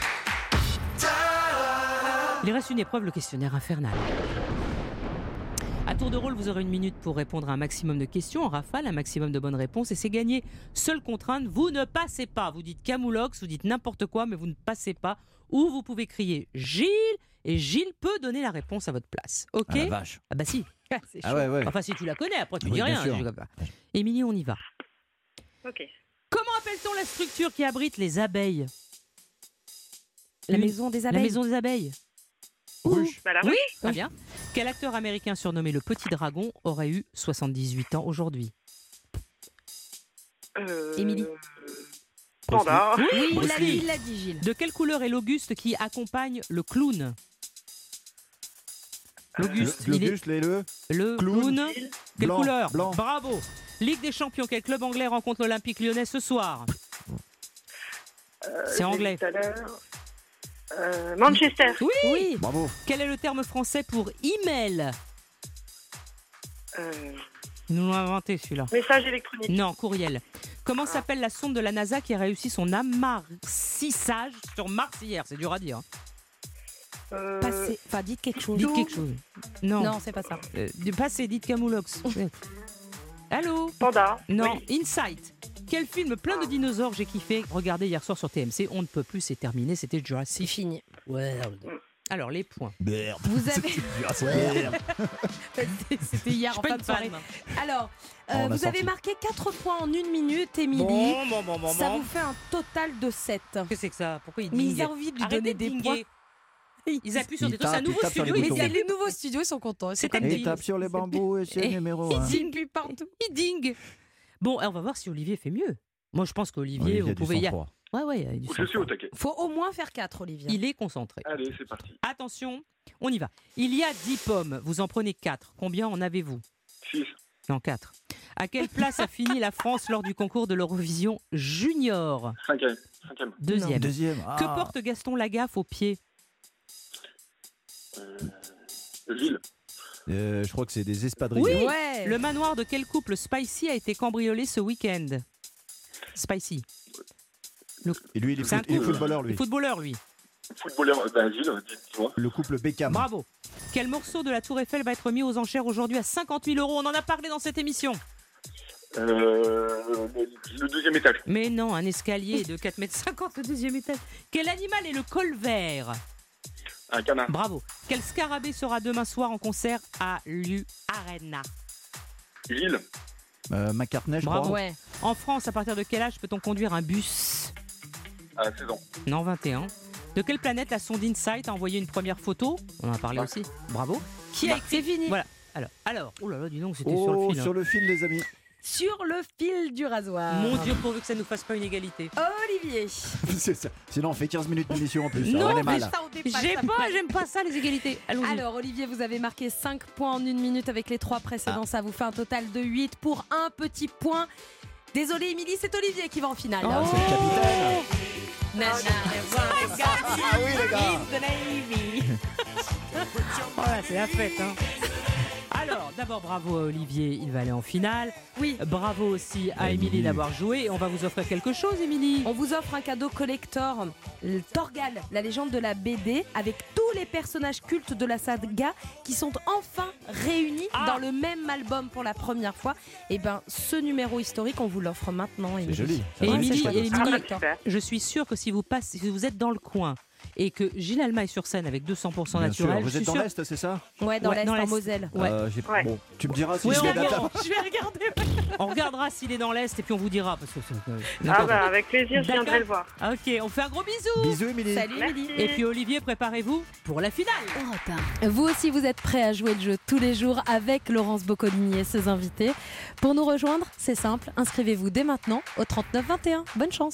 Il reste une épreuve, le questionnaire infernal. À tour de rôle, vous aurez une minute pour répondre à un maximum de questions en rafale, un maximum de bonnes réponses, et c'est gagné. Seule contrainte, vous ne passez pas. Vous dites Camoulox, vous dites n'importe quoi, mais vous ne passez pas. Ou vous pouvez crier Gilles, et Gilles peut donner la réponse à votre place. Ok? Ah la vache. Ah bah si. C'est Ah ouais, ouais. Enfin, si tu la connais, après tu Oui, dis bien rien. sûr. je- bah. Émilie, on y va. Ok. Comment appelle-t-on la structure qui abrite les abeilles? La Une- maison des La abeilles. maison des abeilles. Ruche. Bah, la Oui, ruche. très bien. Quel acteur américain surnommé le Petit Dragon aurait eu soixante-dix-huit ans aujourd'hui? Euh, Émilie. Panda. Oui, Oui, il Bruce l'a Lee. dit, il l'a dit, Gilles. De quelle couleur est l'Auguste qui accompagne le clown? L'Auguste, Le il est L'Auguste, les le. le clown. clown. Quelle Blanc, couleur? blanc. Bravo. Ligue des Champions, quel club anglais rencontre l'Olympique Lyonnais ce soir? Euh, C'est j'ai anglais. dit tout à l'heure. Euh, Manchester. Oui. Oui. Bravo. Quel est le terme français pour email? Euh, Ils nous l'ont inventé celui-là. message électronique. Non, courriel. Comment s'appelle la sonde de la NASA qui a réussi son amarcissage sur Mars hier? C'est dur à dire. Euh, Passez. Enfin, dites quelque chose. Dites quelque chose. Non. Non, c'est pas ça. Euh, du passé, dites Camoulox. Allô? Panda. Non, Oui. Insight. Quel film plein de dinosaures j'ai kiffé regarder hier soir sur T M C. On ne peut plus, c'est terminé. C'était C'est Jurassic fini. World. Alors, les points. Merde. Vous avez. Merde. C'était hier en pas fin une de soirée. fan. Alors, euh, Oh, on a vous senti. avez marqué quatre points en une minute, Émilie. Bon, bon, bon, bon, Ça bon. vous fait un total de sept. Qu'est-ce que c'est que ça? Pourquoi il Mais dingue? ils ont envie de lui Arrêtez donner de des dinguer. points. Ils appuient sur Ils des trucs. C'est un tapent, nouveau ils tapent sur les studio. Mais boutons. c'est Ils les nouveaux studios, ils sont contents. C'est comme comme Et des- il tape sur les bambous et c'est Et- numéro il un. dit- Depuis partout. Il dingue. Bon, on va voir si Olivier fait mieux. Moi, je pense qu'Olivier, Olivier a vous du pouvez y aller. sang-froid. Ouais, ouais, il y a du Je suis sang-froid. au taquet. Faut au moins faire quatre, Olivier. Il est concentré. Allez, c'est parti. Attention, on y va. Il y a dix pommes, vous en prenez quatre. Combien en avez-vous? six. Non, quatre. À quelle place a fini la France lors du concours de l'Eurovision Junior? Cinquième. Cinquième. Deuxième. Deuxième. Que Ah. porte Gaston Lagaffe au pied? Euh, Ville. Euh, je crois que c'est des espadrilles. Oui. Ouais. Le manoir de quel couple Spicy a été cambriolé ce week-end? Spicy. Et lui, il est, C'est un foot- il est couple. footballeur, lui. Footballeur, lui. Footballeur. Ben, Ville, dis-moi. Le couple Beckham. Bravo. Quel morceau de la Tour Eiffel va être mis aux enchères aujourd'hui à cinquante mille euros? On en a parlé dans cette émission. Euh, le, le deuxième étage. Mais non, un escalier de quatre mètres cinquante au deuxième étage. Quel animal est le colvert? Un canard. Bravo. Quel scarabée sera demain soir en concert à l'U Arena? Ville. Euh, McCartney, je Bravo. crois. Ouais. En France, à partir de quel âge peut-on conduire un bus? À seize ans. Non, vingt et un. De quelle planète la sonde InSight a envoyé une première photo? On en a parlé Mars. aussi. Bravo. Qui a écrit? C'est fini. Voilà. Alors, alors, oh là là, dis donc, c'était Oh, sur le fil. hein. sur le fil, les amis. Sur le fil du rasoir. Mon Dieu, pourvu que ça nous fasse pas une égalité. Olivier. C'est ça. Sinon, on fait quinze minutes d'émission en plus. Non, on est mais mal. ça, on dépasse, J'ai ça me pas, plaît. j'aime pas ça, les égalités. Allons-y. Alors, Olivier, vous avez marqué cinq points en une minute avec les trois précédents. Ça vous fait un total de huit pour un petit point. Désolé, Émilie, c'est Olivier qui va en finale. Ah, c'est le capitaine. Ah oui, les gars. Voilà, c'est la fête. Hein. Alors, d'abord, bravo à Olivier, il va aller en finale. Oui. Bravo aussi à À Émilie Émilie. d'avoir joué. Et on va vous offrir quelque chose, Émilie. On vous offre un cadeau collector, le Torgal, la légende de la B D, avec tous les personnages cultes de la saga qui sont enfin réunis Ah. dans le même album pour la première fois. Et ben, ce numéro historique, on vous l'offre maintenant, C'est Émilie. joli. Et Ouais, Émilie, c'est chouette. et Ah, Émilie, bah, super. je suis sûre que si vous, passez, si vous êtes dans le coin et que Gilles Alma est sur scène avec deux cents pour cent Bien sûr. naturel, Vous je êtes suis dans sûre- l'Est, c'est ça Ouais, dans Ouais, l'Est, dans en l'Est. Moselle. Ouais. Euh, j'ai- Ouais. Bon, tu me diras si Oui, je on, suis verra. Je vais regarder. On regardera s'il est dans l'Est et puis on vous dira. Parce que c'est- euh, Ah n'importe bah avec plaisir, je D'accord. viendrai le voir. quoi. Ok, on fait un gros bisou. Bisous, Émilie. Salut, Merci. Émilie. Et puis Olivier, préparez-vous pour la finale. Europe un. Vous aussi, vous êtes prêts à jouer le jeu tous les jours avec Laurence Boccolini et ses invités. Pour nous rejoindre, c'est simple, inscrivez-vous dès maintenant au trente-neuf vingt et un. Bonne chance.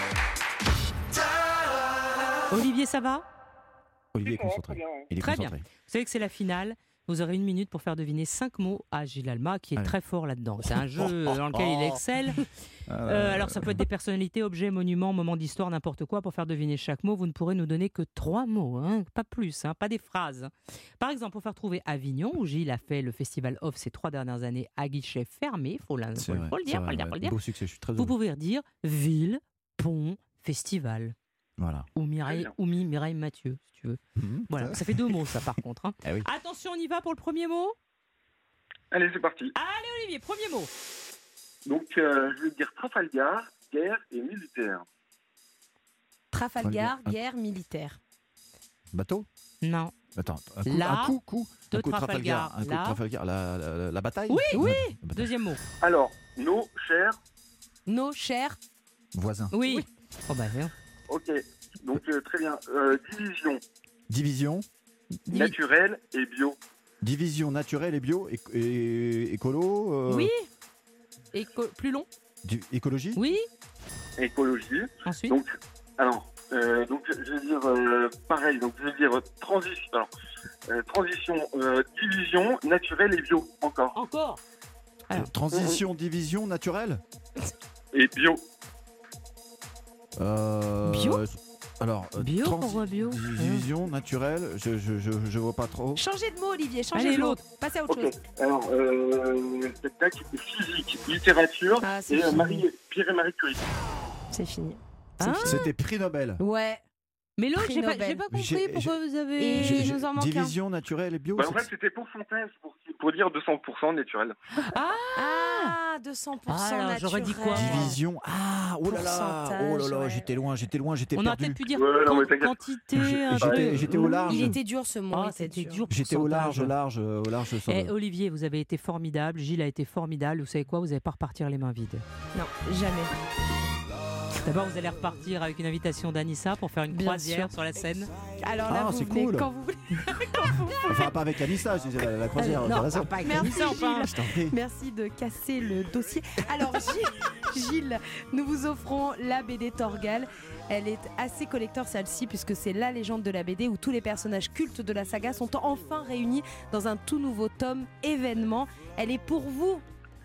Olivier, ça va? Olivier est Très concentré. bien, ouais. Il est Très concentré. Vous savez que c'est la finale. Vous aurez une minute pour faire deviner cinq mots à Gilles Alma, qui est Allez. très fort là-dedans. C'est un jeu dans lequel il excelle. Euh, alors, ça peut être des personnalités, objets, monuments, moments d'histoire, n'importe quoi. Pour faire deviner chaque mot, vous ne pourrez nous donner que trois mots, hein, pas plus, hein, pas des phrases. Par exemple, pour faire trouver Avignon, où Gilles a fait le festival off ces trois dernières années à guichet fermé, il faut, la- C'est faut- vrai, faut le c'est dire, vrai, faut le dire, ouais. faut le dire. Beau succès, je suis très Vous heureux. pouvez dire ville, pont, festival. Voilà. Ou Mireille, bien. ou Mi- Mireille Mathieu, si tu veux. Mhm. Voilà, ça fait deux mots, ça, par contre. hein. Ah oui. Attention, on y va pour le premier mot. Allez, c'est parti. Allez, Olivier, premier mot. Donc, euh, je vais dire Trafalgar, guerre et militaire. Trafalgar, Ah. guerre militaire. Bateau. Non. Attends, un coup, La un coup, coup, de un coup de Trafalgar, Trafalgar, un coup de la- Trafalgar, la, la, la- la bataille. Oui, Ouais, oui. la bataille. Deuxième mot. Alors, nos chers. Nos chers. Voisin. Oui. Oh bah, hein. Ok. Donc, euh, très bien. Euh, division Division. Dis- naturelle et bio. Division naturelle et bio, éc- et, écolo. euh, Oui. Et co- plus long. du- écologie. Oui. Écologie. Ensuite. Donc, alors, euh, donc je vais dire euh, pareil. Donc, je vais dire transition. Alors, euh, transition, euh, division naturelle et bio encore. Encore. Alors. Transition, division naturelle. Et bio. Euh, Bio Alors, euh, Bio, trans- pourquoi bio Division naturelle, je, je, je, je vois pas trop. Changez de mot, Olivier, changez Allez, de mot. l'autre. Passez à autre Ok. chose. Alors, euh, tac, tac, physique, littérature Ah, c'est et euh, fini. Marie, Pierre et Marie Curie. C'est fini. Ah. C'était prix Nobel. Ouais. Mais l'autre, Prix j'ai pas, Nobel. j'ai pas compris J'ai- pourquoi vous avez. Et J'ai- il j'ai- nous en manque un. Division naturelle et bio. Bah, en c'est- fait, c'était pour synthèse, pour, pour dire deux cents pour cent naturel. Ah, deux cents pour cent Ah, alors, naturel. j'aurais dit quoi Division. Ah, oh là là, oh là Pourcentage, là, ouais. j'étais loin, j'étais loin, j'étais On perdu. aurait peut-être pu dire Ouais, non, mais quan- t'inquiète. quantité. J'ai- un j'étais- peu. j'étais au large. Il était dur ce mot. Ah, il était c'était dur. dur. J'étais au large, pourcentage. au large, au large. sur Eh, le- Olivier, vous avez été formidable. Gilles a été formidable. Vous savez quoi? Vous n'allez pas repartir les mains vides. Non, jamais. D'abord, vous allez repartir avec une invitation d'Anissa pour faire une Bien croisière sûr. sur la Seine. Alors là, Ah, vous c'est venez cool. quand vous voulez. Enfin, pas avec Anissa, je disais la, la croisière. non, sur la pas Seine. avec Merci, Anissa, enfin. Gilles. Je t'en prie. Merci de casser le dossier. Alors, Gilles, Gilles, nous vous offrons la B D Torgal. Elle est assez collector, celle-ci, puisque c'est la légende de la B D où tous les personnages cultes de la saga sont enfin réunis dans un tout nouveau tome événement. Elle est pour vous.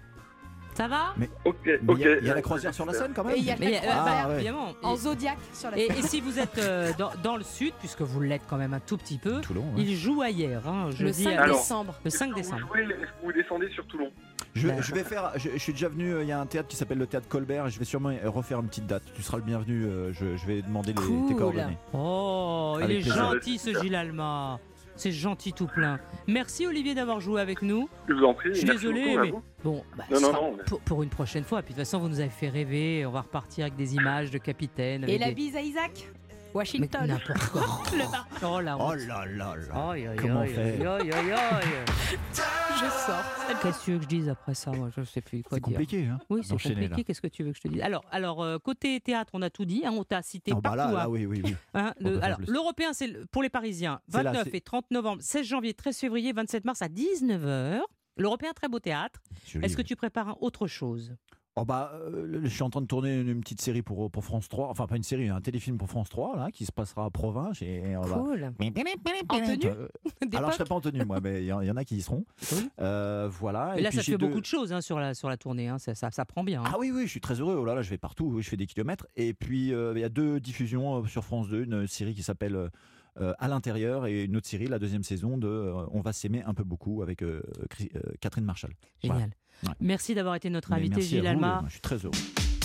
Ça va? Mais Ok, mais ok. il y, a- il y a la croisière sur la Seine quand même. Et il y a Mais, la euh, croisière bah, Ah, ouais. évidemment. en Et- zodiaque sur la Et, scène. et si vous êtes euh, dans, dans le sud, puisque vous l'êtes quand même un tout petit peu, Toulon, ouais. il joue ailleurs. Hein, Le jeudi cinq à- Alors, décembre. le cinq Vous décembre. jouez, est-ce que vous descendez sur Toulon? Je, je vais faire. Je, je suis déjà venu. euh, Il y a un théâtre qui s'appelle le théâtre Colbert. Et je vais sûrement euh, refaire une petite date. Tu seras le bienvenu. euh, Je, je vais demander les, Cool. tes coordonnées. Oh, il Avec est plaisir. gentil ce Gilles Alma. C'est gentil tout plein. Merci Olivier d'avoir joué avec nous. Je vous en prie. Je suis merci désolé, beaucoup à mais vous. bon, bah, Non, ce non, sera non, mais- Pour, pour une prochaine fois. Puis de toute façon, vous nous avez fait rêver. On va repartir avec des images de capitaine. Et avec la des- bise à Isaac Mais Washington. n'importe quoi. Le bar. Oh la Oh honte. là là là. Aïe, aïe, Comment aïe, faire aïe, aïe, aïe, aïe. Je sors. Qu'est-ce que tu veux que je dise après ça? Moi, je sais plus quoi C'est dire. compliqué, hein. Oui, c'est d'enchaîner, compliqué. là. Qu'est-ce que tu veux que je te dise? Alors, alors euh, côté théâtre, on a tout dit. Hein, on t'a cité Ah, bah partout. là, hein. là, oui, oui, oui. Hein, On le- peut faire alors, plus. l'européen, c'est le- pour les Parisiens, C'est là, vingt-neuf c'est- et trente novembre, seize janvier, treize février, vingt-sept mars à dix-neuf heures. L'européen, très beau théâtre. Joli, Est-ce que oui. tu prépares un autre chose? Oh bah, euh, je suis en train de tourner une, une petite série pour, pour France trois. Enfin, pas une série, un téléfilm pour France trois, là, qui se passera à Provence. Et on va- Cool. En tenue Euh, Alors, je serai pas en tenue, moi, mais il y, en- il y en a qui y seront. Euh, voilà. Et Et là, puis ça te j'ai fait deux- beaucoup de choses hein, sur, la, sur la tournée. Hein. Ça, ça, ça prend bien. hein. Ah oui, oui, je suis très heureux. Oh là là, je vais partout, oui, je fais des kilomètres. Et puis, euh, il y a deux diffusions euh, sur France deux, une série qui s'appelle euh, euh, À l'intérieur et une autre série, la deuxième saison de euh, On va s'aimer un peu beaucoup avec euh, Chris- euh, Catherine Marshall. Génial. Voilà. Ouais. Merci d'avoir été notre Mais invité, merci à Gilles vous, Alma. je suis très heureux.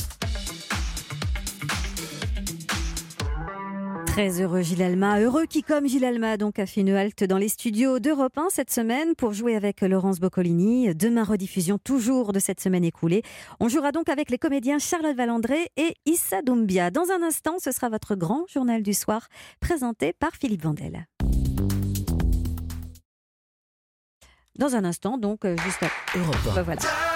Très heureux Gilles Alma, heureux qui comme Gilles Alma donc a fait une halte dans les studios d'Europe un cette semaine pour jouer avec Laurence Boccolini. Demain rediffusion toujours de cette semaine écoulée. On jouera donc avec les comédiens Charlotte Valandré et Issa Doumbia. Dans un instant, ce sera votre grand journal du soir présenté par Philippe Vandel. Dans un instant donc, euh, juste à... Europe un. Ben voilà.